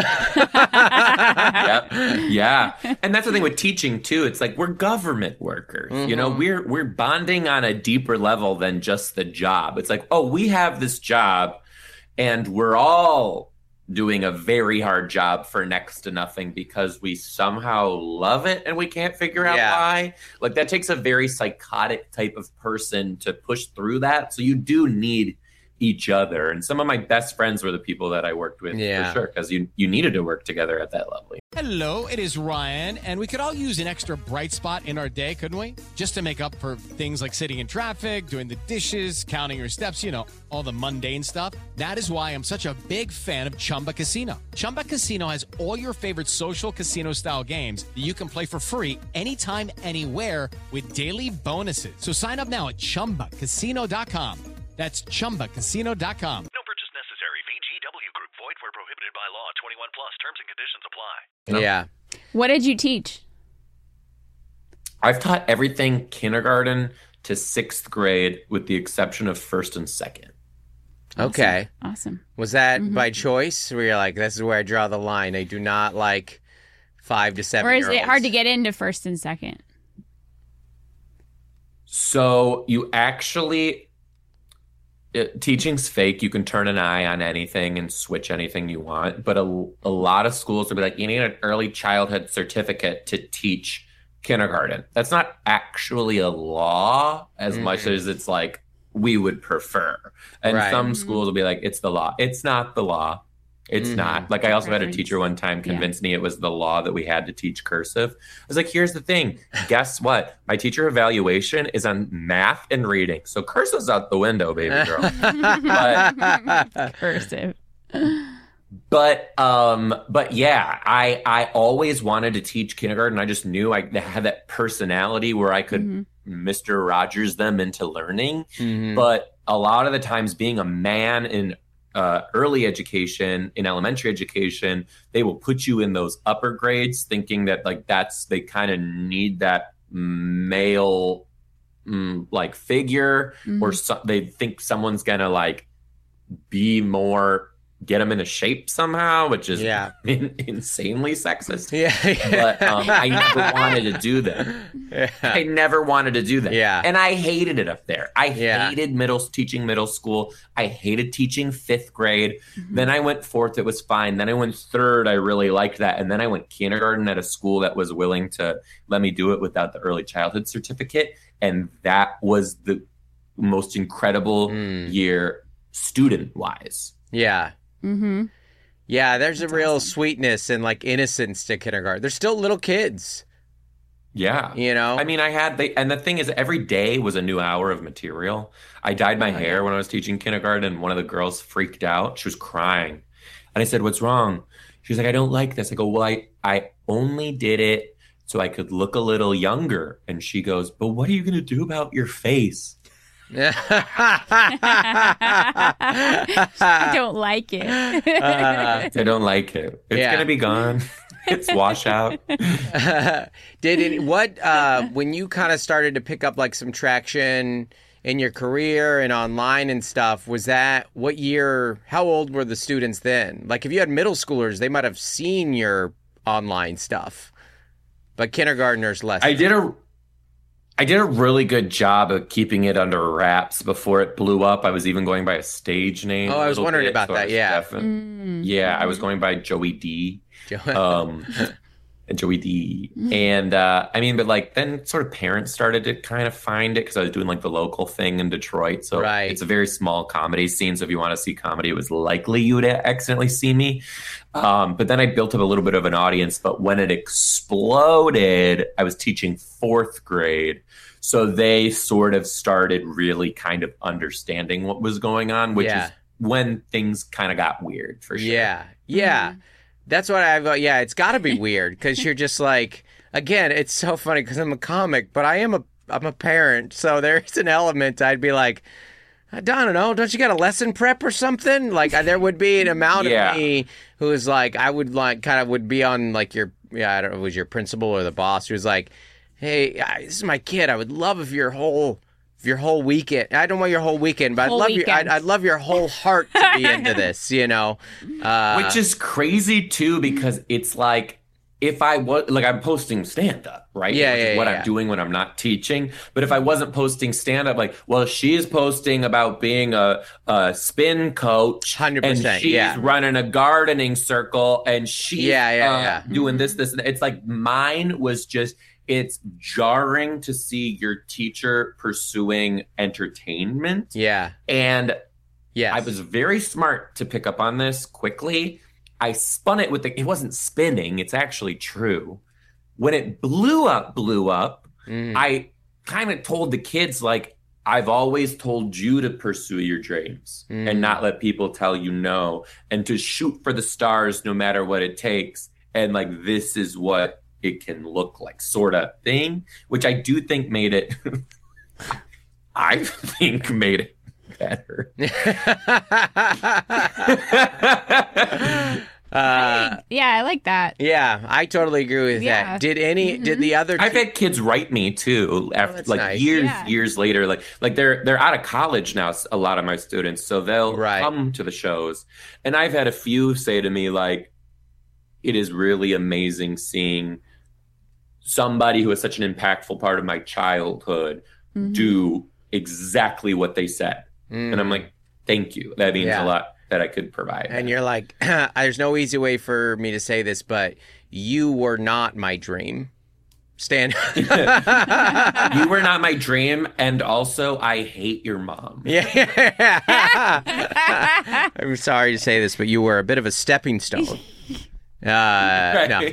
Yeah. And that's the thing with teaching too. It's like, we're government workers. You know, we're bonding on a deeper level than just the job. It's like, oh, we have this job and we're all doing a very hard job for next to nothing because we somehow love it and we can't figure out why. Like, that takes a very psychotic type of person to push through that. So you do need each other. And some of my best friends were the people that I worked with, for sure, because you needed to work together at that level. Hello, it is Ryan, and we could all use an extra bright spot in our day, couldn't we? Just to make up for things like sitting in traffic, doing the dishes, counting your steps, you know, all the mundane stuff. That is why I'm such a big fan of Chumba Casino. Chumba Casino has all your favorite social casino-style games that you can play for free anytime, anywhere, with daily bonuses. So sign up now at ChumbaCasino.com. That's ChumbaCasino.com. No purchase necessary. VGW Group. Void where prohibited by law. 21 plus. Terms and conditions apply. Yeah. What did you teach? I've taught everything kindergarten to 6th grade with the exception of 1st and 2nd. Okay. Awesome. Was that by choice? Where you're like, this is where I draw the line. I do not like 5 to 7 Or is year olds. it hard to get into 1st and 2nd? So you actually... teaching's fake. You can turn an eye on anything and switch anything you want. But a lot of schools will be like, you need an early childhood certificate to teach kindergarten. That's not actually a law as much as it's like, we would prefer. And some schools will be like, it's the law. It's not the law. It's not. Like, I also had a teacher one time convince me it was the law that we had to teach cursive. I was like, here's the thing. Guess what? My teacher evaluation is on math and reading. So cursive's out the window, baby girl. Cursive. But yeah, I always wanted to teach kindergarten. I just knew I had that personality where I could Mr. Rogers them into learning. But a lot of the times, being a man in early education, in elementary education, they will put you in those upper grades thinking that, like, they kind of need that male like figure, or they think someone's gonna like be more, get them into shape somehow, which is insanely sexist. But I never wanted to do that. I never wanted to do that. And I hated it up there. I hated teaching middle school. I hated teaching 5th grade. Then I went 4th. It was fine. Then I went 3rd. I really liked that. And then I went kindergarten at a school that was willing to let me do it without the early childhood certificate. And that was the most incredible year student-wise. Yeah. Yeah, there's a real sweetness and like innocence to kindergarten. They're still little kids. Yeah. You know? I mean, and the thing is, every day was a new hour of material. I dyed my hair when I was teaching kindergarten, and one of the girls freaked out. She was crying. And I said, what's wrong? She was like, I don't like this. I go, well, I only did it so I could look a little younger. And she goes, but what are you going to do about your face? I don't like it. I don't like it. It's going to be gone. It's wash out. When you kind of started to pick up like some traction in your career and online and stuff, was that what year? How old were the students then? Like, if you had middle schoolers, they might have seen your online stuff, but kindergartners less. I did a really good job of keeping it under wraps before it blew up. I was even going by a stage name. Oh, I was wondering about that. Yeah. Yeah, I was going by Joey D. Joey D. And I mean, but like then sort of parents started to kind of find it because I was doing like the local thing in Detroit. So it's a very small comedy scene. So if you want to see comedy, it was likely you would accidentally see me. But then I built up a little bit of an audience. But when it exploded, I was teaching 4th grade. So they sort of started really kind of understanding what was going on, which is when things kind of got weird for sure. Yeah. Yeah. That's what it's got to be weird because you're just like, again, it's so funny because I'm a comic, but I'm a parent. So there's an element I'd be like, I don't know, don't you got a lesson prep or something? Like there would be an amount of me who is like, I would like kind of would be on like I don't know, it was your principal or the boss who was like, hey, this is my kid. I would love if your whole weekend. I don't want your whole weekend, but I'd love your whole heart to be into this, you know. Which is crazy too, because it's like if I was like I'm posting stand up, right? What I'm doing when I'm not teaching. But if I wasn't posting stand up, like, well, she's posting about being a spin coach, 100%, and she's running a gardening circle, and she's doing this. It's like mine was just. It's jarring to see your teacher pursuing entertainment. Yeah. And I was very smart to pick up on this quickly. I spun it it wasn't spinning. It's actually true. When it blew up, I kind of told the kids, like, I've always told you to pursue your dreams and not let people tell you no, and to shoot for the stars no matter what it takes. And like, this is what it can look like, sort of thing, which I do think made it better. I like that. Yeah, I totally agree with that. Did the other I've had kids write me too after nice. years later, like they're out of college now, a lot of my students, so they'll come to the shows, and I've had a few say to me like, it is really amazing seeing somebody who is such an impactful part of my childhood do exactly what they said. And I'm like, thank you. That means a lot that I could provide. And you're like, there's no easy way for me to say this, but you were not my dream. Stan. You were not my dream, and also I hate your mom. Yeah. I'm sorry to say this, but you were a bit of a stepping stone. No.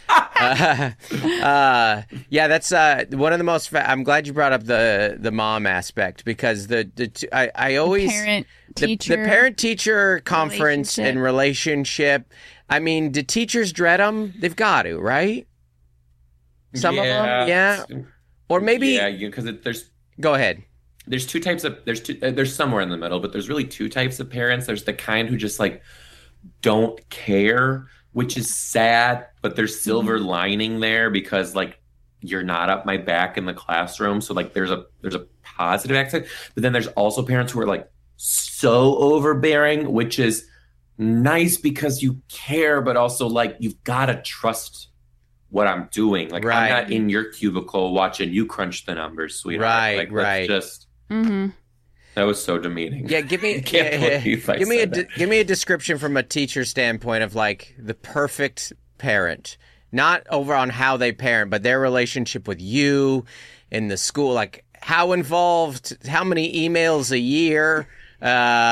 That's one of the most. I'm glad you brought up the mom aspect, because I always the parent teacher conference and relationship. I mean, do teachers dread them? They've got to, right? Some of them, or maybe because there's. Go ahead. There's two types of there's somewhere in the middle, but there's really two types of parents. There's the kind who just like don't care, which is sad, but there's silver lining there because like you're not up my back in the classroom. So like there's a positive aspect, but then there's also parents who are like so overbearing, which is nice because you care, but also like you've got to trust what I'm doing. Like I'm not in your cubicle watching you crunch the numbers, sweetheart. Just that was so demeaning. Yeah, give me a description from a teacher standpoint of like the perfect parent, not over on how they parent, but their relationship with you in the school. Like how involved, how many emails a year, how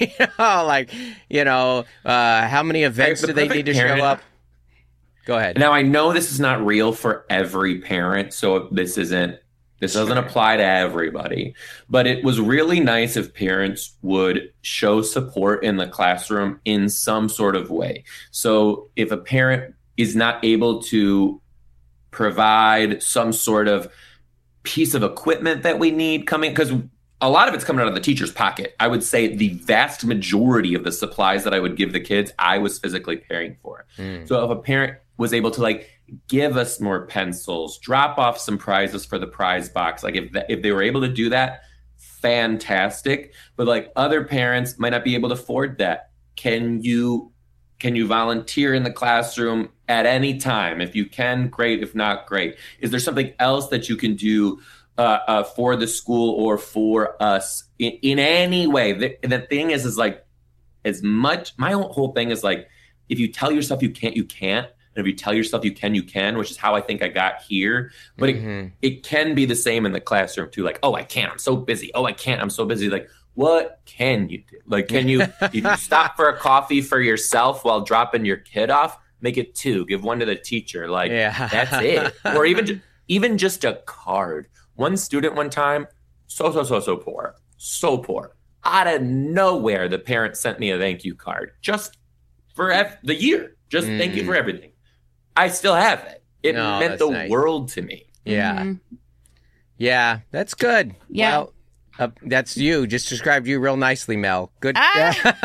many events do they need to show up? Go ahead. Now I know this is not real for every parent, so this doesn't apply to everybody, but it was really nice if parents would show support in the classroom in some sort of way. So if a parent is not able to provide some sort of piece of equipment that we need coming, because a lot of it's coming out of the teacher's pocket. I would say the vast majority of the supplies that I would give the kids, I was physically paying for. So if a parent was able to like give us more pencils, drop off some prizes for the prize box. Like if they were able to do that, fantastic. But like other parents might not be able to afford that. Can you volunteer in the classroom at any time? If you can, great. If not, great. Is there something else that you can do for the school or for us in any way? The thing is like as much, my whole thing is like, if you tell yourself you can't, you can't. And if you tell yourself you can, which is how I think I got here. But it can be the same in the classroom too. Like, oh, I can't, I'm so busy. Oh, I can't, I'm so busy. Like, what can you do? Like, can you stop for a coffee for yourself while dropping your kid off? Make it 2. Give 1 to the teacher. Like, that's it. Or even just a card. One student one time, so poor. So poor. Out of nowhere, the parent sent me a thank you card just for the year. Just thank you for everything. I still have it. It meant the world to me. Yeah. Yeah, that's good. Yeah. Well, that's you. Just described you real nicely, Mel. Good. I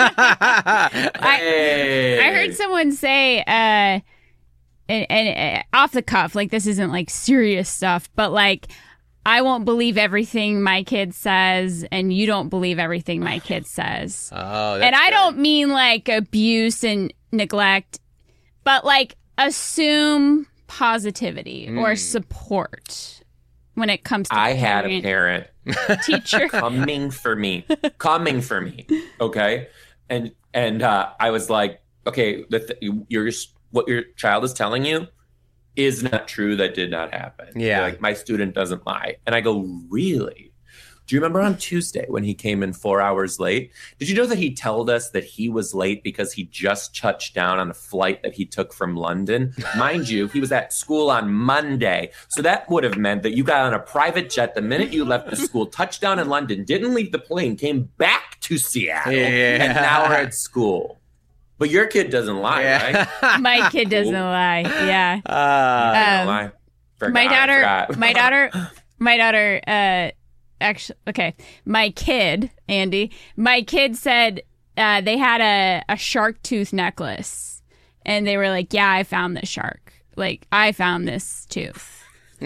heard someone say, and off the cuff, like this isn't like serious stuff, but like, I won't believe everything my kid says, and you don't believe everything my kid says. Oh, that's and I good. don't mean like abuse and neglect, but like assume positivity or support when it comes to I had a parent teacher coming for me. Okay. And I was like, okay, what your child is telling you is not true. That did not happen. Yeah. Like, my student doesn't lie. And I go, really? Do you remember on Tuesday when he came in 4 hours late? Did you know that he told us that he was late because he just touched down on a flight that he took from London? Mind you, he was at school on Monday. So that would have meant that you got on a private jet the minute you left the school, touched down in London, didn't leave the plane, came back to Seattle, and now are at school. But your kid doesn't lie, right? My kid doesn't lie. Yeah. Lie. My daughter, actually, okay. My kid, Andy, said they had a shark tooth necklace, and they were like, yeah, I found this shark. Like, I found this tooth.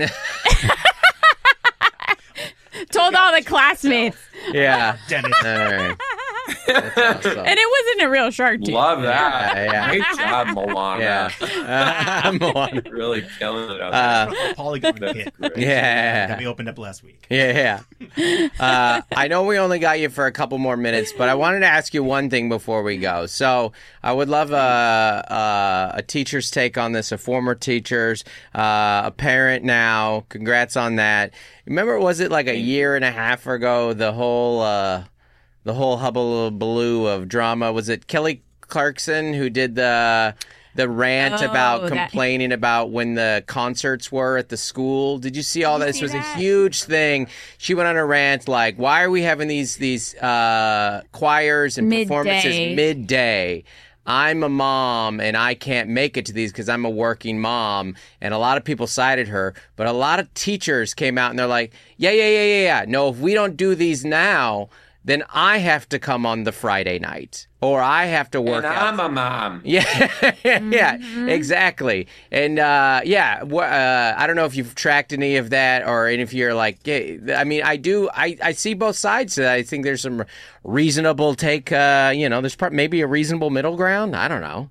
Told all the classmates. Yeah. Dennis. All right. That's awesome. And it wasn't a real shark tooth. Love that. Yeah. Great job, Moana. Yeah. Moana. Really killing it out there. Polygon hit. Yeah. That we opened up last week. Yeah. I know we only got you for a couple more minutes, but I wanted to ask you one thing before we go. So I would love a teacher's take on this, a former teacher's, a parent now. Congrats on that. Remember, was it like a year and a half ago, the whole hubble-baloo of drama? Was it Kelly Clarkson who did the rant about complaining about when the concerts were at the school? Did you see all that? This was a huge thing. She went on a rant like, why are we having these choirs and performances midday? I'm a mom and I can't make it to these because I'm a working mom. And a lot of people cited her, but a lot of teachers came out and they're like, yeah. No, if we don't do these now, then I have to come on the Friday night, or I have to work and out. I'm a mom. Yeah, yeah, exactly. And I don't know if you've tracked any of that, or if you're like, I mean, I see both sides to that. I think there's some reasonable take. There's maybe a reasonable middle ground. I don't know.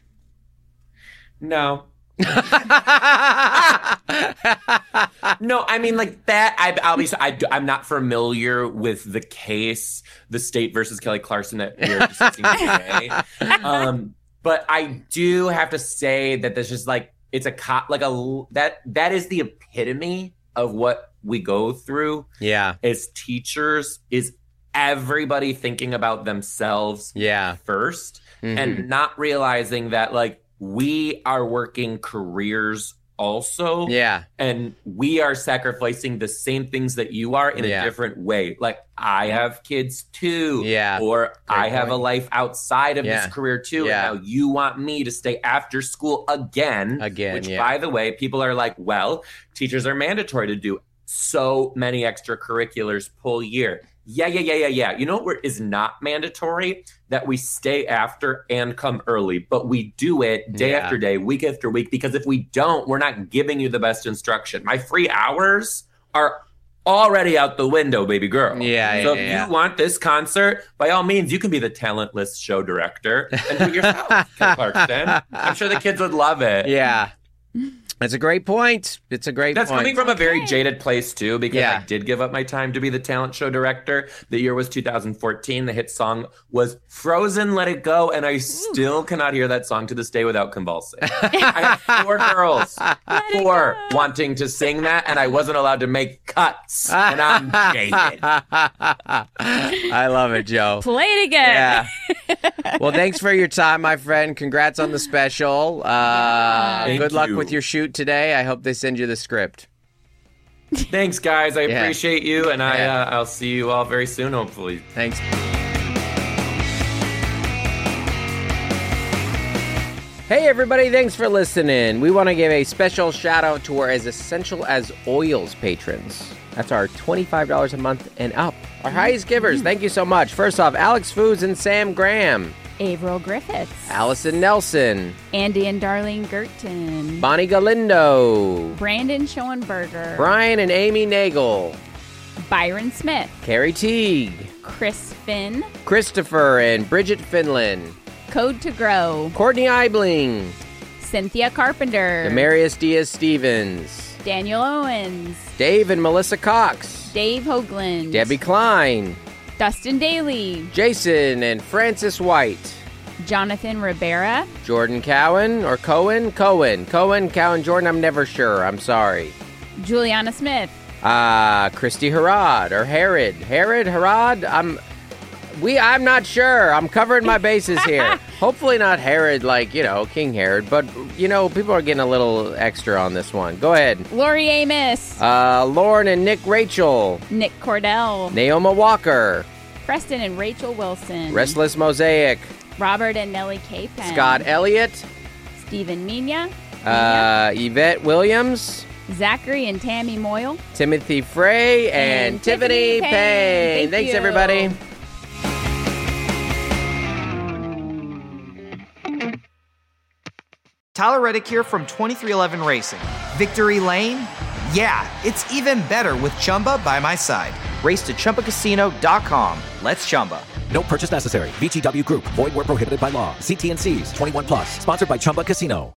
No. No, I mean, like that. I'm not familiar with the case, the state versus Kelly Clarkson that we were discussing today. But I do have to say that there's just like it's that is the epitome of what we go through. Yeah, as teachers, is everybody thinking about themselves? First, and not realizing that like. We are working careers also. Yeah. And we are sacrificing the same things that you are in a different way. Like, I have kids too. Yeah. Or I have a life outside of this career too. Yeah. And now you want me to stay after school again. Which, by the way, people are like, well, teachers are mandatory to do so many extracurriculars per year. Yeah. You know what is not mandatory? That we stay after and come early, but we do it day after day, week after week, because if we don't, we're not giving you the best instruction. My free hours are already out the window, baby girl. So if you want this concert, by all means, you can be the talentless show director and do it yourself, Kelly Clarkson. I'm sure the kids would love it. Yeah. That's a great point. It's a great That's point. coming from a very jaded place, too, because I did give up my time to be the talent show director. The year was 2014. The hit song was Frozen, Let It Go, and I still cannot hear that song to this day without convulsing. I have 4 girls, 4 wanting to sing that, and I wasn't allowed to make cuts, and I'm jaded. I love it, Joe. Play it again. Yeah. Well, thanks for your time, my friend. Congrats on the special. Good luck with your shoot today. I hope they send you the script. Thanks, guys. I Yeah. appreciate you, and I'll see you all very soon, hopefully. Thanks. Hey everybody, thanks for listening. We want to give a special shout out to our As Essential as Oils patrons. That's our $25 a month and up. Our highest givers, thank you so much. First off, Alex Foods and Sam Graham. Averill Griffiths. Allison Nelson. Andy and Darlene Gerton. Bonnie Galindo. Brandon Schoenberger. Brian and Amy Nagel. Byron Smith. Carrie Teague. Chris Finn. Christopher and Bridget Finland. Code to Grow. Courtney Eibling. Cynthia Carpenter. Demarius Diaz-Stevens. Daniel Owens. Dave and Melissa Cox. Dave Hoagland. Debbie Klein. Dustin Daly. Jason and Francis White. Jonathan Rivera. Jordan Cowan or Cowan, Jordan, I'm never sure. I'm sorry. Juliana Smith. Christy Harad or Herod. I'm not sure. I'm covering my bases here. Hopefully not Herod like, King Herod, but, people are getting a little extra on this one. Go ahead. Lori Amos. Lauren and Nick Rachel. Nick Cordell. Naoma Walker. Preston and Rachel Wilson. Restless Mosaic. Robert and Nellie Capen. Scott Elliott. Stephen Mina. Yvette Williams. Zachary and Tammy Moyle. Timothy Frey and Tiffany Payne. Thanks, you. everybody. Tyler Reddick here from 2311 Racing. Victory Lane? Yeah, it's even better with Chumba by my side. Race to ChumbaCasino.com. Let's Chumba. No purchase necessary. VGW Group. Void where prohibited by law. See T&Cs. 21+. Sponsored by Chumba Casino.